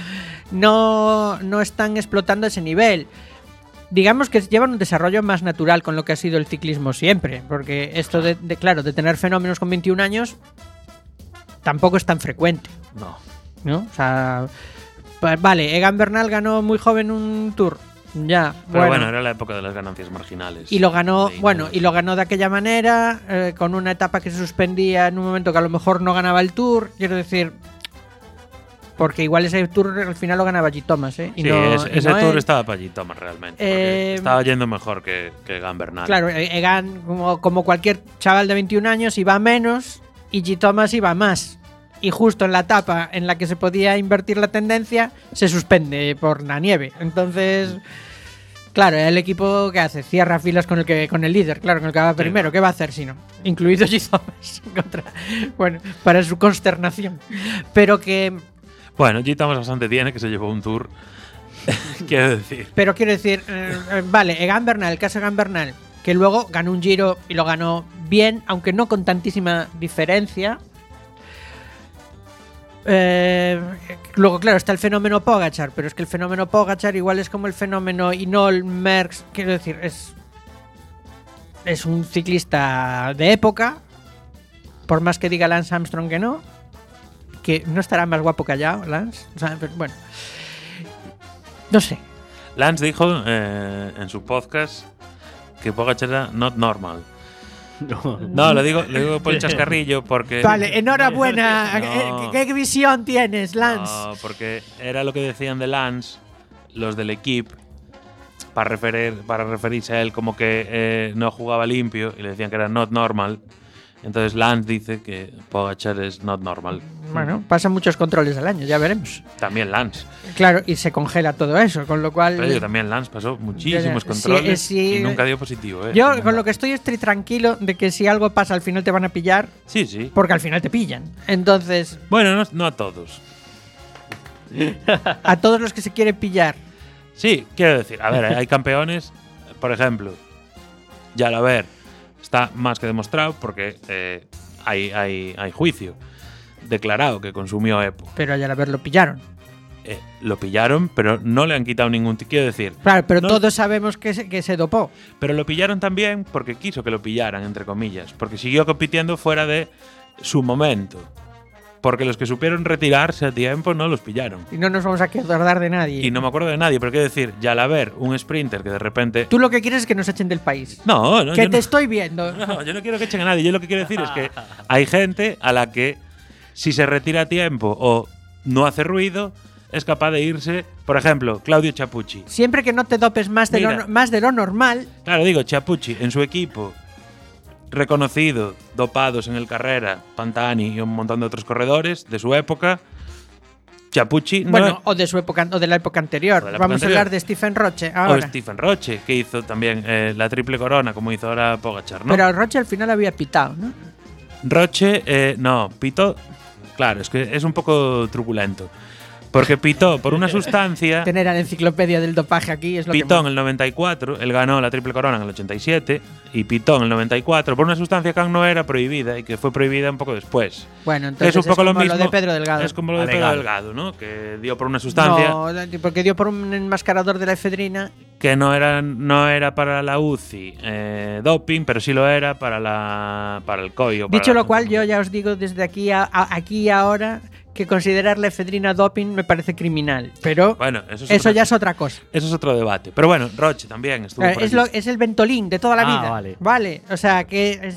no están explotando ese nivel. Digamos que llevan un desarrollo más natural con lo que ha sido el ciclismo siempre, porque esto de tener fenómenos con 21 años tampoco es tan frecuente, No. ¿no? O sea, vale, Egan Bernal ganó muy joven un Tour, ya, Pero bueno, era la época de las ganancias marginales. y lo ganó, De Ineos. bueno, y lo ganó de aquella manera, con una etapa que se suspendía en un momento que a lo mejor no ganaba el Tour, quiero decir, porque igual ese Tour al final lo ganaba G. Thomas, ¿eh? Y Sí, no- y ese no Tour él. estaba para allí, Thomas, realmente. Porque estaba yendo mejor que Egan Bernal. Claro, Egan, como cualquier chaval de 21 años, iba menos y G. Thomas iba más. Y justo en la etapa en la que se podía invertir la tendencia, se suspende por la nieve. Entonces, claro, el equipo que hace, cierra filas con el líder, claro, con el que va primero. no. ¿Qué va a hacer si no? Incluido G. Thomas. Bueno, para su consternación. Pero Bueno, G. Thomas bastante tiene, que se llevó un Tour. Quiero decir. Pero quiero decir, vale, Egan Bernal, el caso Egan Bernal, que luego ganó un Giro y lo ganó bien, aunque no con tantísima diferencia. Luego, claro, está el fenómeno Pogačar, pero es que el fenómeno Pogačar igual es como el fenómeno Inol, Merckx, quiero decir, es un ciclista de época, por más que diga Lance Armstrong que no estará más guapo callado, Lance. O sea, pero bueno, no sé. Lance dijo en su podcast que Pogačar era not normal. No, lo digo por el chascarrillo porque. Vale, enhorabuena. No. ¿Qué visión tienes, Lance? No, porque era lo que decían de Lance, los del equipo, para referirse a él como que no jugaba limpio y le decían que era not normal. Entonces Lance dice que Pogačar es not normal. Bueno, pasan muchos controles al año, ya veremos. También Lance. Claro, y se congela todo eso, con lo cual. Pero digo, también Lance pasó muchísimos Sí, controles sí. y nunca dio positivo. Yo con lo que estoy tranquilo de que si algo pasa al final te van a pillar, Sí. porque al final te pillan. Entonces, Bueno, no a todos. a todos los que se quieren pillar, Sí, quiero decir, a ver, hay campeones, por ejemplo, Jalaber está más que demostrado porque hay juicio declarado que consumió EPO. pero ya a ver lo pillaron. Lo pillaron, pero no le han quitado ningún. Quiero decir, Claro, pero no- todos sabemos que se dopó. pero lo pillaron también porque quiso que lo pillaran, entre comillas, porque siguió compitiendo fuera de su momento. Porque los que supieron retirarse a tiempo no los pillaron. Y no nos vamos a acordar de nadie. Y no me acuerdo de nadie, pero quiero decir, Jalaber, un sprinter que de repente. Tú lo que quieres es que nos echen del país. No, que yo te no- estoy viendo. No, yo no quiero que echen a nadie. Yo lo que quiero decir es que hay gente a la que, si se retira a tiempo o no hace ruido, es capaz de irse. Por ejemplo, Claudio Chapucci. Siempre que no te dopes más de Mira. más de lo normal. Claro, digo, Chapucci en su equipo, reconocido, dopados en el Carrera, Pantani y un montón de otros corredores de su época. Chapucci no Bueno, o de su época o de la época anterior. O de la época Vamos anterior. a hablar de Stephen Roche o ahora. Stephen Roche, que hizo también la triple corona, como hizo ahora Pogačar, ¿no? Pero Roche al final había pitado, ¿no? Roche, no, pitó. Claro, es que es un poco truculento. Porque pitó por una sustancia. Tener a la enciclopedia del dopaje aquí es lo Pitó que en el 94, él ganó la Triple Corona en el 87 y pitó en el 94 por una sustancia que aún no era prohibida y que fue prohibida un poco después. Bueno, entonces es un poco lo como mismo. lo de Pedro Delgado. Es como lo de Pedro Legal. Delgado, ¿no? Que dio por una sustancia No, porque dio por un enmascarador de la efedrina. que no era para la UCI doping, pero sí lo era para el COI. Dicho lo cual, yo ya os digo desde aquí aquí y ahora que considerar la efedrina doping me parece criminal. Pero Bueno, eso ya es otra cosa. Eso es otro debate. Pero bueno, Roche también estuvo por Es, allí. es el Ventolin de toda la vida. Vale. O sea, que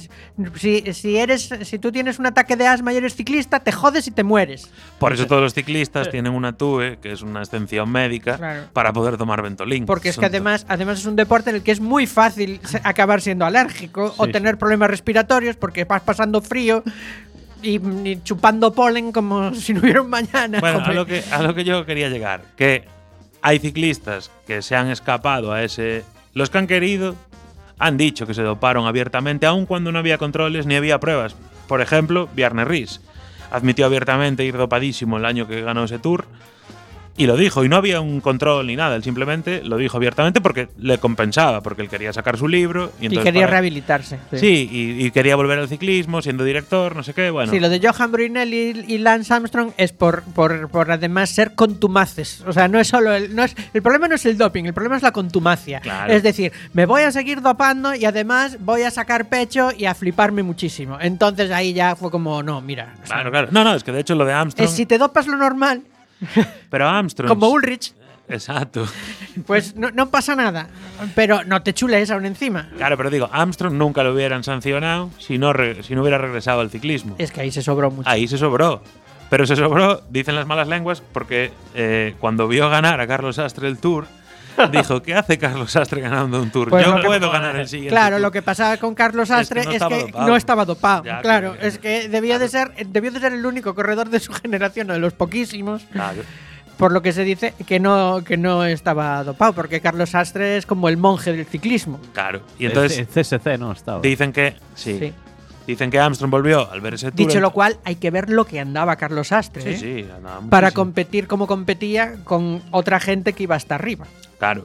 si tú tienes un ataque de asma y eres ciclista, te jodes y te mueres. Por eso todos los ciclistas tienen una TUE, que es una extensión médica, Claro. para poder tomar Ventolin. Porque es que además es un deporte en el que es muy fácil acabar siendo alérgico o tener problemas respiratorios porque vas pasando frío y chupando polen como si no hubiera un mañana. Bueno, Hombre. a lo que yo quería llegar, que hay ciclistas que se han escapado a ese. Los que han querido han dicho que se doparon abiertamente, aun cuando no había controles ni había pruebas. Por ejemplo, Bjarne Riis admitió abiertamente ir dopadísimo el año que ganó ese Tour. Y lo dijo, y no había un control ni nada, él simplemente lo dijo abiertamente porque le compensaba, porque él quería sacar su libro. Y, Y entonces quería rehabilitarse. Sí, y quería volver al ciclismo, siendo director, no sé qué, bueno. Sí, lo de Johan Brunel y Lance Armstrong es por además ser contumaces. O sea, no es solo el problema no es el doping, el problema es la contumacia. Claro. Es decir, me voy a seguir dopando y además voy a sacar pecho y a fliparme muchísimo. Entonces ahí ya fue como, no, mira. O sea, Claro. No, es que de hecho lo de Armstrong. si te dopas lo normal, Pero Armstrong. como Ulrich, Exacto. pues no pasa nada. Pero no te chules aún encima. Claro, pero digo, Armstrong nunca lo hubieran sancionado si no hubiera regresado al ciclismo. Es que ahí se sobró mucho. Ahí se sobró. Pero se sobró, dicen las malas lenguas, porque cuando vio ganar a Carlos Sastre el Tour, dijo, ¿qué hace Carlos Sastre ganando un Tour? Pues Yo lo que- puedo ganar el siguiente Claro, Tour". lo que pasaba con Carlos Sastre es que no estaba dopado. Ya, Claro, claro. es que debió de ser el único corredor de su generación, o de los poquísimos, Claro. por lo que se dice que no estaba dopado, porque Carlos Sastre es como el monje del ciclismo. Claro. Y entonces El CSC no estaba. dicen que Sí. Dicen que Armstrong volvió al ver ese Tour. Dicho lo cual, hay que ver lo que andaba Carlos Sastre, Sí, ¿eh? sí, andaba Para muchísimo. competir como competía con otra gente que iba hasta arriba. Claro.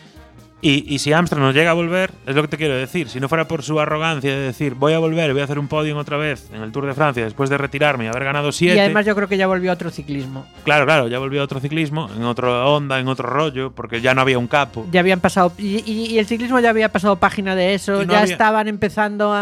Y si Armstrong no llega a volver, es lo que te quiero decir. Si no fuera por su arrogancia de decir, voy a volver, voy a hacer un podium otra vez en el Tour de Francia después de retirarme y haber ganado 7. Y además yo creo que ya volvió a otro ciclismo. Claro, ya volvió a otro ciclismo, en otra onda, en otro rollo, porque ya no había un capo. Ya habían pasado y el ciclismo ya había pasado página de eso, Y no ya había- estaban empezando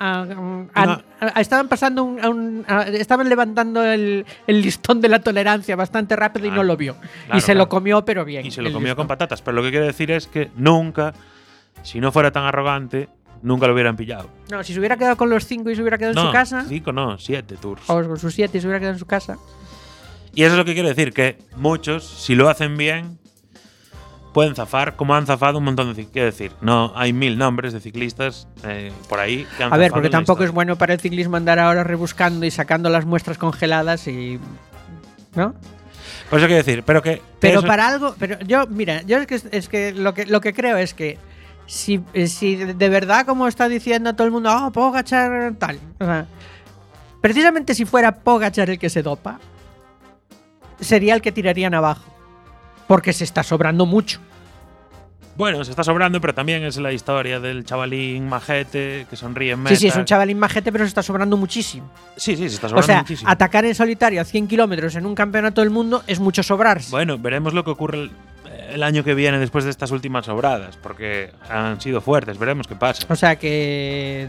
estaban pasando estaban levantando el listón de la tolerancia bastante rápido y no lo vio. Claro, y se lo claro. comió, pero bien. Y se lo el comió listón. con patatas. Pero lo que quiero decir es que nunca, si no fuera tan arrogante, nunca lo hubieran pillado. No, si se hubiera quedado con los 5 y se hubiera quedado en su casa, 5 no, 7 Tours. o con sus 7 y se hubiera quedado en su casa. Y eso es lo que quiero decir, que muchos, si lo hacen bien, pueden zafar, como han zafado un montón de ciclistas. Quiero decir, no hay 1000 nombres de ciclistas por ahí que han A ver, zafado porque en la tampoco es historia. bueno para el ciclismo andar ahora rebuscando y sacando las muestras congeladas y. ¿No? Por eso quiero decir, pero que. Pero eso- para algo, pero yo, mira, yo es que lo que creo es que si de verdad, como está diciendo todo el mundo, Pogačar tal, o sea, precisamente si fuera Pogačar el que se dopa, sería el que tirarían abajo, porque se está sobrando mucho. Bueno, se está sobrando, pero también es la historia del chavalín majete que sonríe en meta. Sí, es un chavalín majete, pero se está sobrando muchísimo. Sí, se está O sobrando sea, muchísimo. atacar en solitario a 100 kilómetros en un campeonato del mundo es mucho sobrarse. Bueno, veremos lo que ocurre el año que viene después de estas últimas sobradas, porque han sido fuertes, veremos qué pasa. O sea que.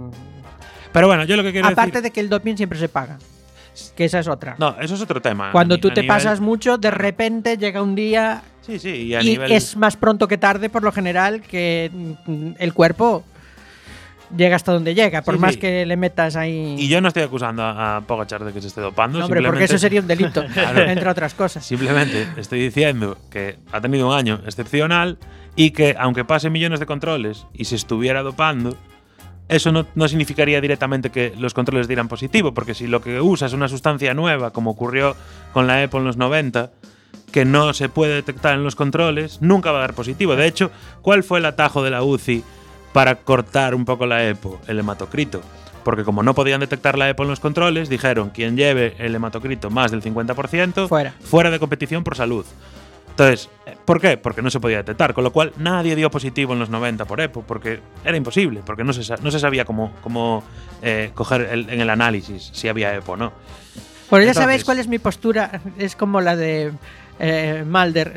Pero bueno, yo lo que quiero Aparte decir. de que el doping siempre se paga. Que esa es otra. No, eso es otro tema. Cuando A tú te nivel- pasas mucho, de repente llega un día Sí, y a y nivel. es más pronto que tarde, por lo general, que el cuerpo llega hasta donde llega, por Sí, más sí. que le metas ahí. Y yo no estoy acusando a Pogačar de que se esté dopando. No, hombre, porque eso sería un delito, Claro. entre otras cosas. Simplemente estoy diciendo que ha tenido un año excepcional y que, aunque pase millones de controles y se estuviera dopando, eso no significaría directamente que los controles dieran positivo, porque si lo que usa es una sustancia nueva, como ocurrió con la EPO en los 90, que no se puede detectar en los controles, nunca va a dar positivo. De hecho, ¿cuál fue el atajo de la UCI para cortar un poco la EPO? El hematocrito. porque como no podían detectar la EPO en los controles, dijeron quien lleve el hematocrito más del 50% fuera de competición por salud. Entonces, ¿por qué? Porque no se podía detectar, con lo cual nadie dio positivo en los 90 por EPO, porque era imposible, porque no se sabía cómo coger en el análisis si había EPO o no. Bueno, ya sabéis cuál es mi postura, es como la de Mulder,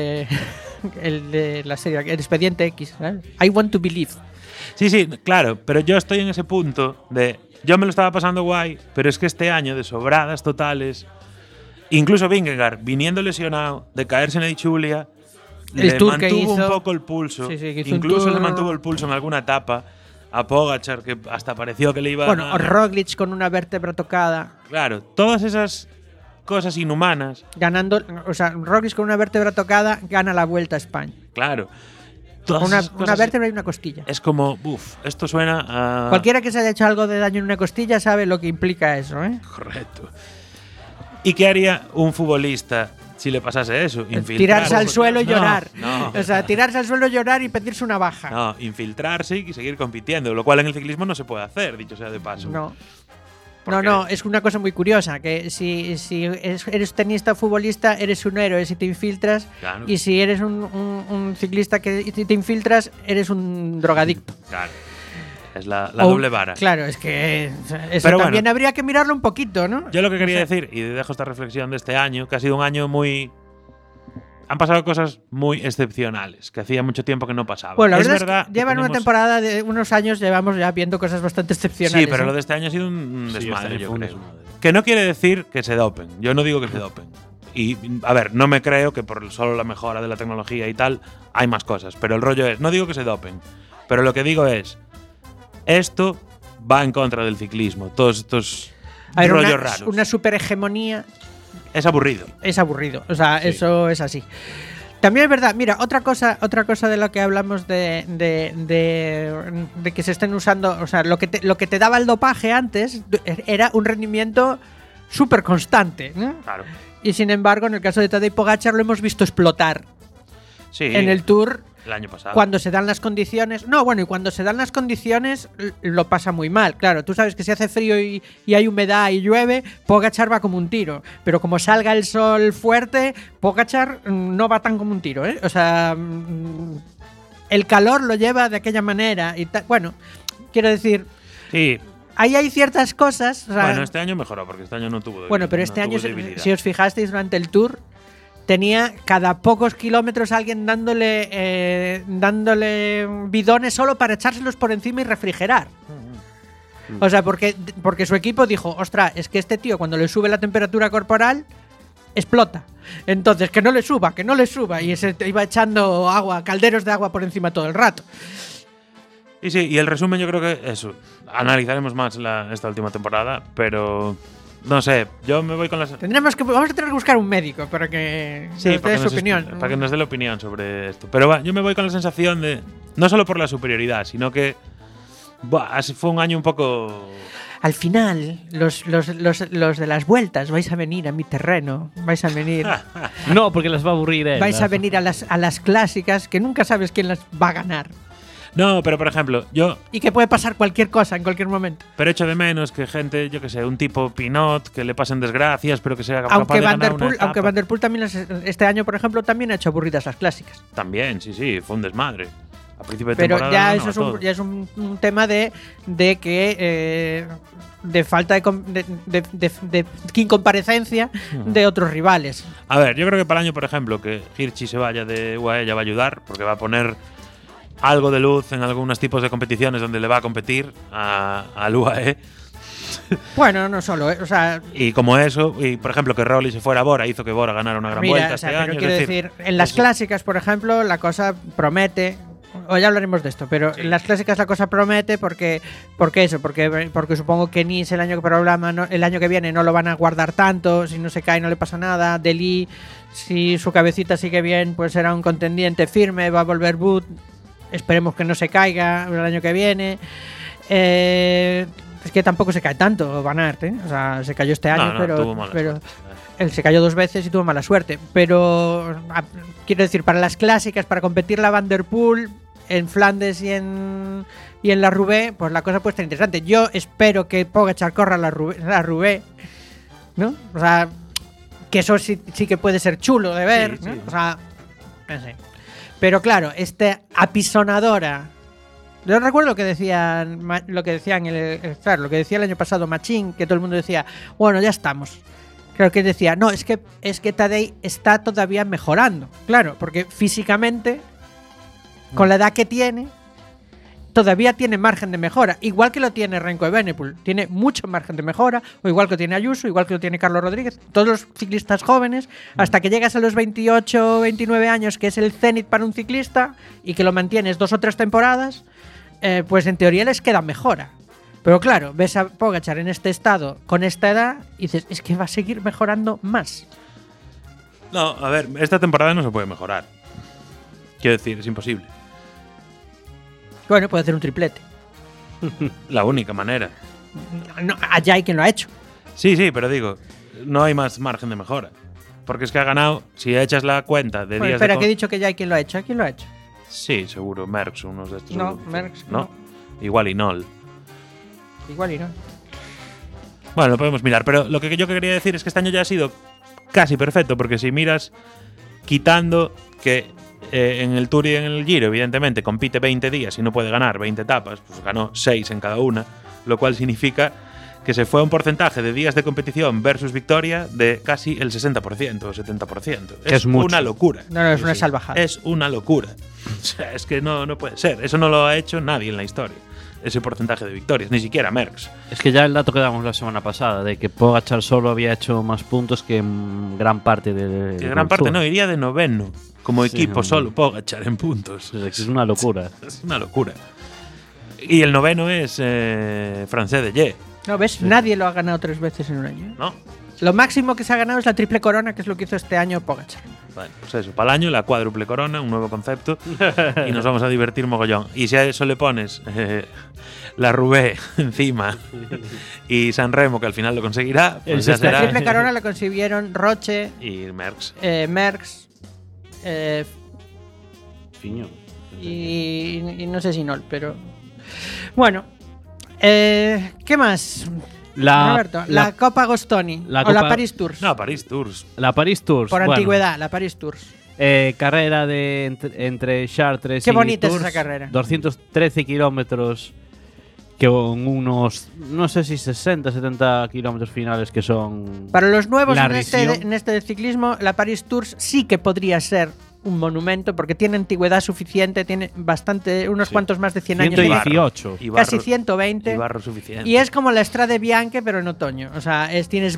el de la serie, el Expediente X, ¿eh? I want to believe. Sí, claro, pero yo estoy en ese punto de… Yo me lo estaba pasando guay, pero es que este año de sobradas totales… Incluso Vingegaard, viniendo lesionado, de caerse en el Chulia, le mantuvo un poco el pulso. Sí, incluso le mantuvo el pulso en alguna etapa a Pogačar, que hasta pareció que le iba a… Bueno, o Roglic con una vértebra tocada. Claro, todas esas cosas inhumanas. Ganando, o sea, Roglic con una vértebra tocada gana la Vuelta a España. Claro. Una vértebra y una costilla. Es como, esto suena a… Cualquiera que se haya hecho algo de daño en una costilla sabe lo que implica eso, ¿eh? Correcto. ¿Y qué haría un futbolista si le pasase eso? Tirarse al suelo y llorar. No. O sea, tirarse al suelo, llorar y pedirse una baja. No, infiltrarse y seguir compitiendo, lo cual en el ciclismo no se puede hacer, dicho sea de paso. No, es una cosa muy curiosa, que si eres tenista o futbolista, eres un héroe si te infiltras, claro. Y si eres un ciclista que te infiltras, eres un drogadicto. Claro. Es la doble vara. Claro, es que eso pero también habría que mirarlo un poquito, ¿no? Yo lo que quería decir, y dejo esta reflexión de este año, que ha sido un año muy… Han pasado cosas muy excepcionales, que hacía mucho tiempo que no pasaban. Bueno, la verdad es que llevan una temporada de unos años, llevamos ya viendo cosas bastante excepcionales. Sí, pero lo de este año ha sido un desmadre, yo creo. Que no quiere decir que se dopen. Yo no digo que se dopen. Y, a ver, no me creo que por solo la mejora de la tecnología y tal hay más cosas. Pero el rollo es, no digo que se dopen, pero lo que digo es… Esto va en contra del ciclismo. Todos estos rollos raros. Una superhegemonía. Es aburrido. Es aburrido. O sea, sí. Eso es así. También es verdad. Mira, otra cosa de lo que hablamos de que se estén usando. O sea, lo que te daba el dopaje antes era un rendimiento súper constante, ¿no? Claro. Y sin embargo, en el caso de Tadej Pogačar lo hemos visto explotar. Sí. En el Tour. El año pasado. Cuando se dan las condiciones… No, bueno, y cuando se dan las condiciones lo pasa muy mal. Claro, tú sabes que si hace frío y hay humedad y llueve, Pogačar va como un tiro. Pero como salga el sol fuerte, Pogačar no va tan como un tiro, ¿eh? O sea, el calor lo lleva de aquella manera. Y bueno, quiero decir… Sí. Ahí hay ciertas cosas… O sea, bueno, este año mejoró, porque este año no tuvo debilidad. Bueno, pero este año, si os fijasteis durante el Tour… Tenía cada pocos kilómetros alguien dándole bidones solo para echárselos por encima y refrigerar. O sea, porque su equipo dijo, ostras, es que este tío cuando le sube la temperatura corporal explota. Entonces, que no le suba. Y se iba echando agua, calderos de agua por encima todo el rato. Y sí, y el resumen yo creo que eso. Analizaremos más esta última temporada, pero… No sé, yo me voy con las… Vamos a tener que buscar un médico para que nos dé su opinión. Para que nos dé la opinión sobre esto. Pero yo me voy con la sensación de… No solo por la superioridad, sino que… fue un año un poco… Al final, los de las vueltas vais a venir a mi terreno. Vais a venir… No, porque les va a aburrir él. Vais a venir a las clásicas, que nunca sabes quién las va a ganar. No, pero por ejemplo, yo… Y que puede pasar cualquier cosa en cualquier momento. Pero echo de menos que gente, yo que sé, un tipo Pinot, que le pasen desgracias, pero que sea capaz aunque de ganar una etapa. Aunque Van der Poel también este año, por ejemplo, también ha hecho aburridas las clásicas. También, sí, fue un desmadre. A principio de pero temporada ya es un tema de que… de falta de incomparecencia de otros rivales. A ver, yo creo que para el año, por ejemplo, que Hirschi se vaya de UAE ya va a ayudar, porque va a poner algo de luz en algunos tipos de competiciones donde le va a competir al UAE. Bueno, no solo, o sea… Y como eso, y por ejemplo que Rowley se fuera a Bora, hizo que Bora ganara una gran vuelta este año. Pero quiero decir, en las clásicas, por ejemplo, la cosa promete… O ya hablaremos de esto, pero en las clásicas la cosa promete porque supongo que Nice el año que viene no lo van a guardar tanto, si no se cae no le pasa nada. Delhi, si su cabecita sigue bien, pues será un contendiente firme, va a volver Wood, esperemos que no se caiga el año que viene. Es que tampoco se cae tanto Van Aert, ¿eh? O sea, se cayó este año, pero él se cayó 2 veces y tuvo mala suerte. Pero quiero decir, para las clásicas, para competir la Van der Poel, en Flandes y en la Roubaix, pues la cosa puede estar interesante. Yo espero que Pogačar corra la Roubaix, ¿no? O sea, que eso sí que puede ser chulo de ver, Sí, ¿no? sí. O sea, no sé. Pero claro, apisonadora. Yo recuerdo lo que decían lo que decía el año pasado Machín, que todo el mundo decía, bueno, ya estamos. Creo que decía, no, es que Tadej está todavía mejorando. Claro, porque físicamente, con la edad que tiene, todavía tiene margen de mejora. Igual que lo tiene Renko Evenepoel. Tiene mucho margen de mejora. O igual que lo tiene Ayuso, igual que lo tiene Carlos Rodríguez. Todos los ciclistas jóvenes, hasta que llegas a los 28, 29 años, que es el cenit para un ciclista, y que lo mantienes 2 o 3 temporadas, pues en teoría les queda mejora. Pero claro, ves a Pogačar en este estado, con esta edad, y dices, es que va a seguir mejorando más. No, a ver, esta temporada no se puede mejorar. Quiero decir, es imposible. Bueno, puede hacer un triplete. La única manera. No, allá hay quien lo ha hecho. Sí, pero digo, no hay más margen de mejora. Porque es que ha ganado, si echas la cuenta de Bueno, días espera, de... que he dicho que ya hay quien lo ha hecho. ¿A quién lo ha hecho? Sí, seguro, Merckx, unos de estos. No, seguro. Merckx, ¿No? Igual y Nol. Igual y no. Bueno, lo podemos mirar, pero lo que yo quería decir es que este año ya ha sido casi perfecto, porque si miras, quitando que en el Tour y en el Giro, evidentemente, compite 20 días y no puede ganar 20 etapas, pues ganó 6 en cada una, lo cual significa que se fue a un porcentaje de días de competición versus victoria de casi el 60% o 70%. Es mucho. Una locura. No, es una salvajada. Es una locura. O sea, es que no puede ser. Eso no lo ha hecho nadie en la historia. Ese porcentaje de victorias, ni siquiera Merckx. Es que ya el dato que damos la semana pasada, de que Pogačar solo había hecho más puntos que en gran parte de. Que gran parte no, iría de noveno como Sí, equipo hombre. solo Pogačar en puntos. Es una locura. Es una locura. Y el noveno es Francés de Ye, No, ¿ves? Nadie lo ha ganado 3 veces en un año. ¿no? Lo máximo que se ha ganado es la triple corona, que es lo que hizo este año Pogačar. Bueno, pues eso, para el año la cuádruple corona, un nuevo concepto, y nos vamos a divertir mogollón. Y si a eso le pones la Roubaix encima y San Remo, que al final lo conseguirá, pues ya La será. triple corona la consiguieron Roche, Y Merckx. Merckx Fiño. y no sé si Nol, pero... Bueno, ¿qué más? Roberto, la Copa Agostoni la o la Copa- Paris Tours. No, París Tours. La Paris Tours. Por bueno, antigüedad, la Paris Tours. Carrera de entre Chartres Qué y bonita es Tours, esa carrera. 213 kilómetros, que con unos, no sé si 60, 70 kilómetros finales que son. Para los nuevos La en risión. este de ciclismo, la Paris Tours sí que podría ser un monumento porque tiene antigüedad suficiente, tiene unos cuantos más de 100 años. 118. Y Casi barro- 120. Y barro suficiente. Y es como la Strade Bianche, pero en otoño. O sea, tienes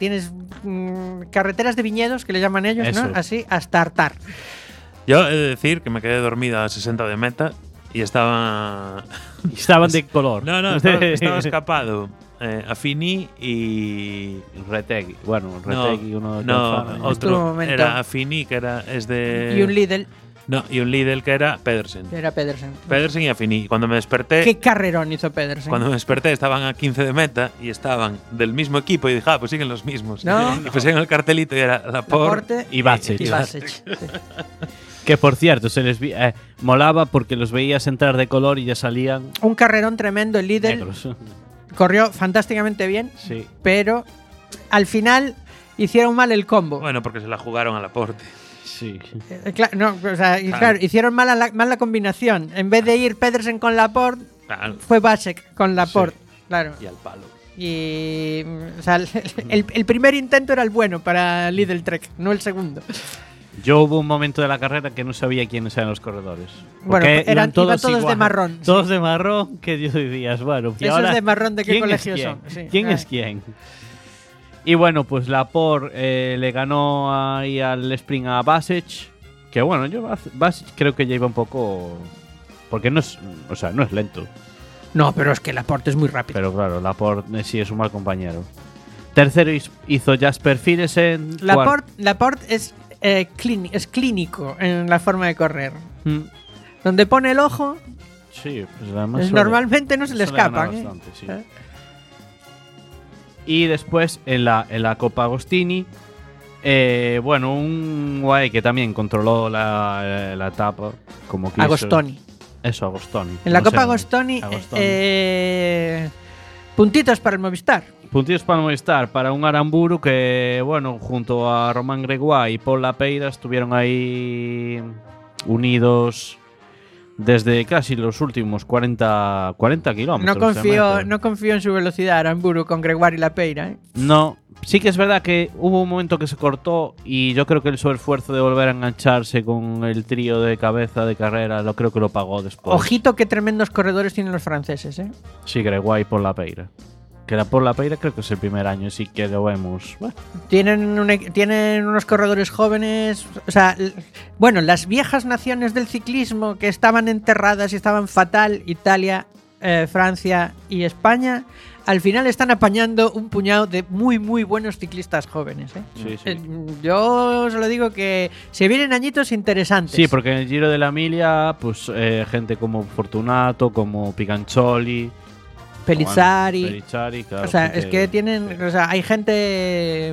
carreteras de viñedos, que le llaman ellos, Eso. ¿no? Así, hasta hartar. Yo he de decir que me quedé dormida a 60 de meta y estaba. Estaban de color. No, estaba escapado. Affini y. Retegui. Bueno, Retegui, uno de no, Alfano. Estuvo un otro. momento. Era Affini, que es de. Y un Lidl, No, y un Lidl que era Pedersen. que era Pedersen. Pedersen y Affini. Y cuando me desperté. Qué carrerón hizo Pedersen. Cuando me desperté estaban a 15 de meta y estaban del mismo equipo y dije, pues siguen los mismos. No. Y pusieron el cartelito y era Laporte y Vacek. y Vacek. Sí. Que por cierto, se les molaba porque los veías entrar de color y ya salían Un carrerón tremendo, el Lidl. negros. Corrió fantásticamente bien, Sí. pero al final hicieron mal el combo. Bueno, porque se la jugaron al aporte. Sí. Claro, hicieron mal la combinación. En vez de ir Pedersen con Laporte, Claro. fue Vacek con Laporte. Claro. Y al palo. Y o sea, el primer intento era el bueno para Lidl Trek, no el segundo. Yo hubo un momento de la carrera que no sabía quiénes eran los corredores. Bueno, Porque iban todos de igual. marrón, Todos sí. de marrón, que yo decías, bueno, y Esos ahora, de marrón, ¿de qué ¿quién colegio es son? quién? Sí, ¿Quién ah. es quién? Y bueno, pues Laporte le ganó ahí al sprint a Vacek, que bueno, yo Vacek creo que ya iba un poco... Porque no es, o sea, no es lento. No, pero es que Laporte es muy rápido. Pero claro, Laporte sí es un mal compañero. Tercero hizo Jasper Philipsen. Laporte es clínico en la forma de correr. Donde pone el ojo, Sí, pues además pues suele- normalmente no se le suele ganar escapan. bastante, sí. ¿Eh? Y después en la Copa Agostini, bueno, un UAE que también controló la etapa como quiso. Agostoni. Eso, Agostoni. En la No Copa sé, Agostoni, Agostoni. puntitos para el Movistar. Puntillos para el Movistar, para un Aramburu que, bueno, junto a Román Gregoire y Paul Lapeira estuvieron ahí unidos desde casi los últimos 40 kilómetros. No confío en su velocidad, Aramburu, con Gregoire y Lapeira. No, sí que es verdad que hubo un momento que se cortó y yo creo que el esfuerzo de volver a engancharse con el trío de cabeza de carrera creo que lo pagó después. Ojito, qué tremendos corredores tienen los franceses, ¿eh? Sí, Gregoire y Paul Lapeira. Que la Paul Lapeira creo que es el primer año, sí que lo vemos. Bueno. Tienen unos corredores jóvenes. O sea, bueno, las viejas naciones del ciclismo que estaban enterradas y estaban fatal, Italia, Francia y España, al final están apañando un puñado de muy, muy buenos ciclistas jóvenes, ¿eh? Sí, sí. Yo os lo digo que se vienen añitos interesantes. Sí, porque en el Giro de la Emilia, pues gente como Fortunato, como Pigancholi, Pellizzari, claro. O sea, es que tienen. O sea, hay gente.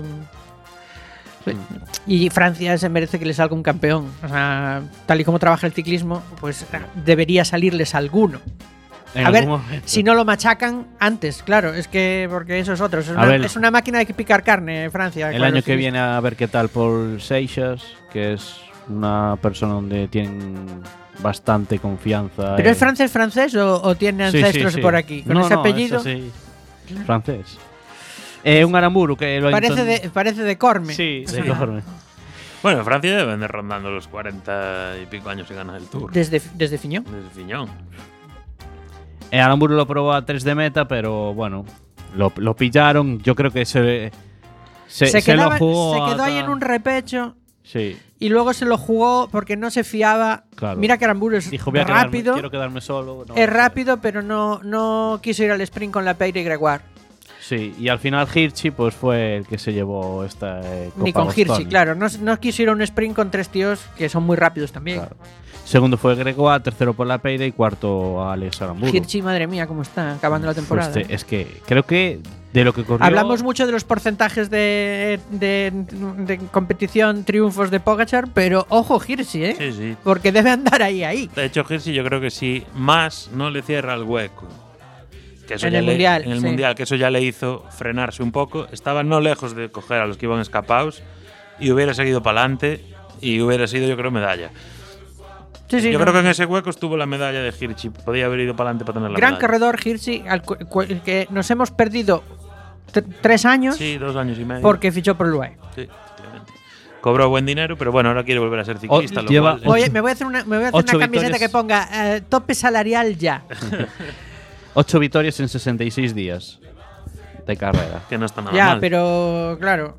Y Francia se merece que le salga un campeón. O sea, tal y como trabaja el ciclismo, pues debería salirles alguno. A ver, si no lo machacan antes, claro, es que porque eso es otro. Es una máquina de picar carne, Francia. El año que viene a ver qué tal Paul Seixas, que es una persona donde tienen bastante confianza. ¿Pero es francés o tiene ancestros sí. por aquí? ¿Con ese apellido? Sí. Francés. Un Aramburu que lo parece de Corme. Sí, de Corme. Bueno, Francia deben de rondando los 40 y pico años y ganas el Tour. Desde Fignon. Desde Fignon. Aramburu lo probó a 3 de meta, pero bueno, lo pillaron. Yo creo que se lo jugó. Se quedó ahí en un repecho. Sí. Y luego se lo jugó porque no se fiaba. Claro. Mira que Aramburu es rápido. Quiero quedarme solo. Es rápido, pero no quiso ir al sprint con Lapeira y Gregoire. Sí, y al final Hirschi pues fue el que se llevó esta Copa Ni con Bostoni. Hirschi, claro. No quiso ir a un sprint con 3 tíos que son muy rápidos también. Claro. Segundo fue Gregoire, tercero por Lapeira y cuarto Alex Aramburu. Hirschi, madre mía, cómo está acabando la temporada. Pues es que creo que de lo que corrió... Hablamos mucho de los porcentajes de competición, triunfos de Pogačar, pero ojo Hirschi, ¿eh? Sí. Porque debe andar ahí. De hecho, Hirschi yo creo que si más no le cierra el hueco. Que eso en ya el Mundial. En el Mundial, que eso ya le hizo frenarse un poco. Estaba no lejos de coger a los que iban escapados y hubiera seguido para adelante y hubiera sido, yo creo, medalla. Sí, yo creo que en ese hueco estuvo la medalla de Hirschi. Podía haber ido para adelante para tener la gran medalla. corredor Hirschi, que nos hemos perdido 3 años. Sí, 2 años y medio. Porque fichó por el UAE. Sí, efectivamente. Cobró buen dinero, pero bueno, ahora quiere volver a ser ciclista. Oye, me voy a hacer una camiseta que ponga tope salarial ya. 8 victorias en 66 días de carrera. Que no está nada mal. Ya, pero claro.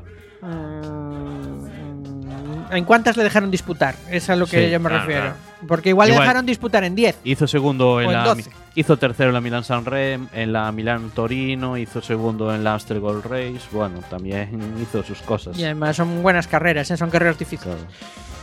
¿En cuántas le dejaron disputar? Es a lo que yo me refiero. Claro. Porque igual le dejaron disputar en 10. Hizo segundo en o en la 12. Hizo tercero en la Milán San Rem, en la Milán Torino, hizo segundo en la Amstel Gold Race. Bueno, también hizo sus cosas. Y además son buenas carreras, son carreras difíciles. Claro.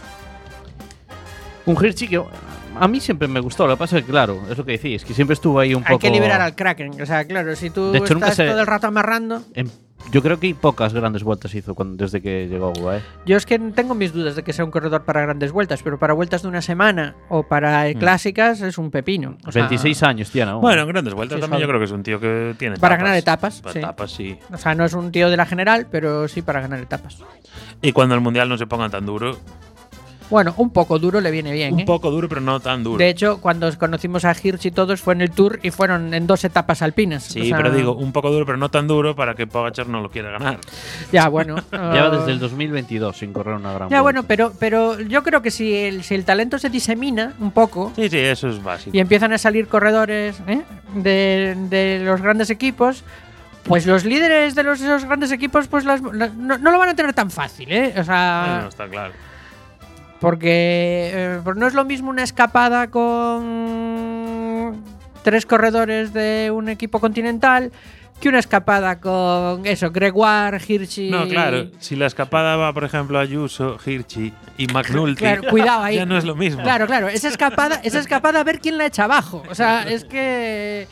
Un Hirschi que a mí siempre me gustó. Lo que pasa es que, claro, es lo que decís, que siempre estuvo ahí un poco. Hay que liberar al Kraken. O sea, claro, si tú hecho, estás todo el rato amarrando. Yo creo que pocas grandes vueltas hizo desde que llegó UAE. Yo es que tengo mis dudas de que sea un corredor para grandes vueltas, pero para vueltas de una semana o para clásicas es un pepino. O 26 sea, años tiene aún. Bueno, en grandes vueltas Sí, también sabe. yo creo que es un tío que tiene para ganar etapas. Para Sí. etapas, sí. O sea, no es un tío de la general, pero sí para ganar etapas. Y cuando el Mundial no se ponga tan duro. Bueno, un poco duro le viene bien. Un poco duro, pero no tan duro. De hecho, cuando conocimos a Hirschi todos fue en el Tour y fueron en 2 etapas alpinas. Sí, o sea, pero digo, un poco duro, pero no tan duro para que Pogačar no lo quiera ganar. Ya, bueno. Lleva desde el 2022 sin correr una gran Ya, vuelta. bueno, pero yo creo que si el talento se disemina un poco Sí, eso es básico. y empiezan a salir corredores de los grandes equipos, pues los líderes de esos grandes equipos pues no lo van a tener tan fácil, ¿eh? O sea, Bueno, está claro. porque no es lo mismo una escapada con 3 corredores de un equipo continental que una escapada con eso, Gregoire, Hirschi. No, claro. Si la escapada va, por ejemplo, Ayuso, Hirschi y McNulty, Claro, cuidado ahí. ya no es lo mismo. Claro, esa escapada a ver quién la echa abajo. O sea, es que.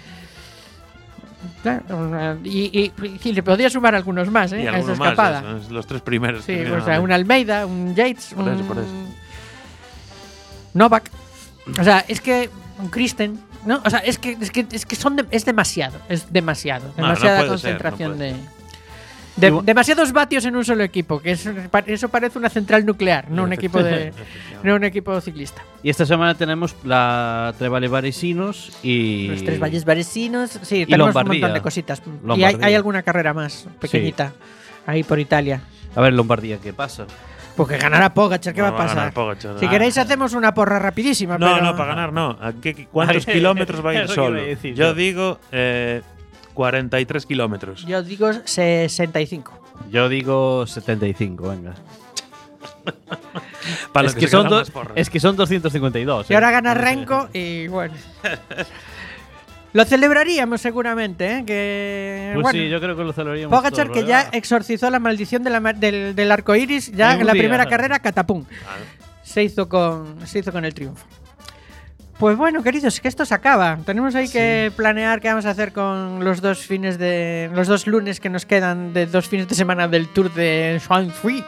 Claro, y le podía sumar algunos más, Y a esa alguno más, escapada. eso, los 3 primeros. Sí, que o sea, vienen un Almeida, un Yates, Por eso. Novak. O sea, es que un Kristen, ¿no? O sea, es demasiado. Es demasiada puede concentración ser, de demasiados vatios en un solo equipo, que eso parece una central nuclear, no un equipo ciclista. Y esta semana tenemos la Tre Valles Varesinos y Los Tres Valles Varesinos, sí, y tenemos Lombardía. un montón de cositas. Y Lombardía. hay alguna carrera más pequeñita ahí por Italia. A ver, Lombardía, ¿qué pasa? Porque ganará Pogacar, ¿qué va a ganar pasar? Pogacar. Si queréis hacemos una porra rapidísima. No, pero... no, para ganar no. ¿Cuántos kilómetros va a ir Eso solo? quiero decir Yo yo. digo 43 kilómetros. Yo digo 65. Yo digo 75, venga. Para Es los que, se son quedan más porras. es que son 252. Y ahora gana Renko y bueno. Lo celebraríamos seguramente, ¿eh? Que, Pues bueno, sí, yo creo que lo celebraríamos Pogacar todos, que ya ¿verdad? exorcizó la maldición del arco iris ya En en la un día. primera carrera, catapum. Se hizo con el triunfo. Pues bueno, queridos, que esto se acaba. Tenemos ahí que planear qué vamos a hacer con los dos lunes que nos quedan de 2 fines de semana del Tour de Shanghai.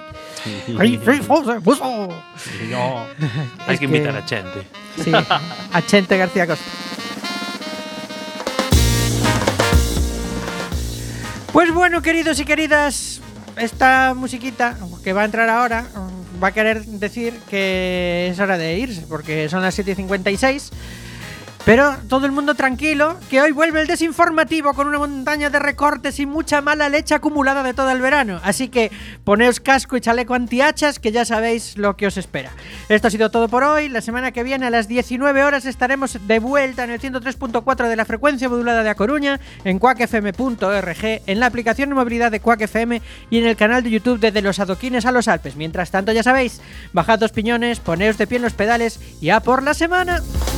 Hay que invitar a Chente. Sí, a Chente García Costa. Pues bueno, queridos y queridas, esta musiquita que va a entrar ahora va a querer decir que es hora de irse, porque son las 7:56. Pero todo el mundo tranquilo, que hoy vuelve el desinformativo con una montaña de recortes y mucha mala leche acumulada de todo el verano. Así que poneos casco y chaleco antihachas, que ya sabéis lo que os espera. Esto ha sido todo por hoy. La semana que viene a las 19 horas estaremos de vuelta en el 103.4 de la frecuencia modulada de A Coruña, en quackfm.org, en la aplicación de movilidad de Quack FM y en el canal de YouTube de los Adoquines a los Alpes. Mientras tanto, ya sabéis, bajad 2 piñones, poneos de pie en los pedales y a por la semana.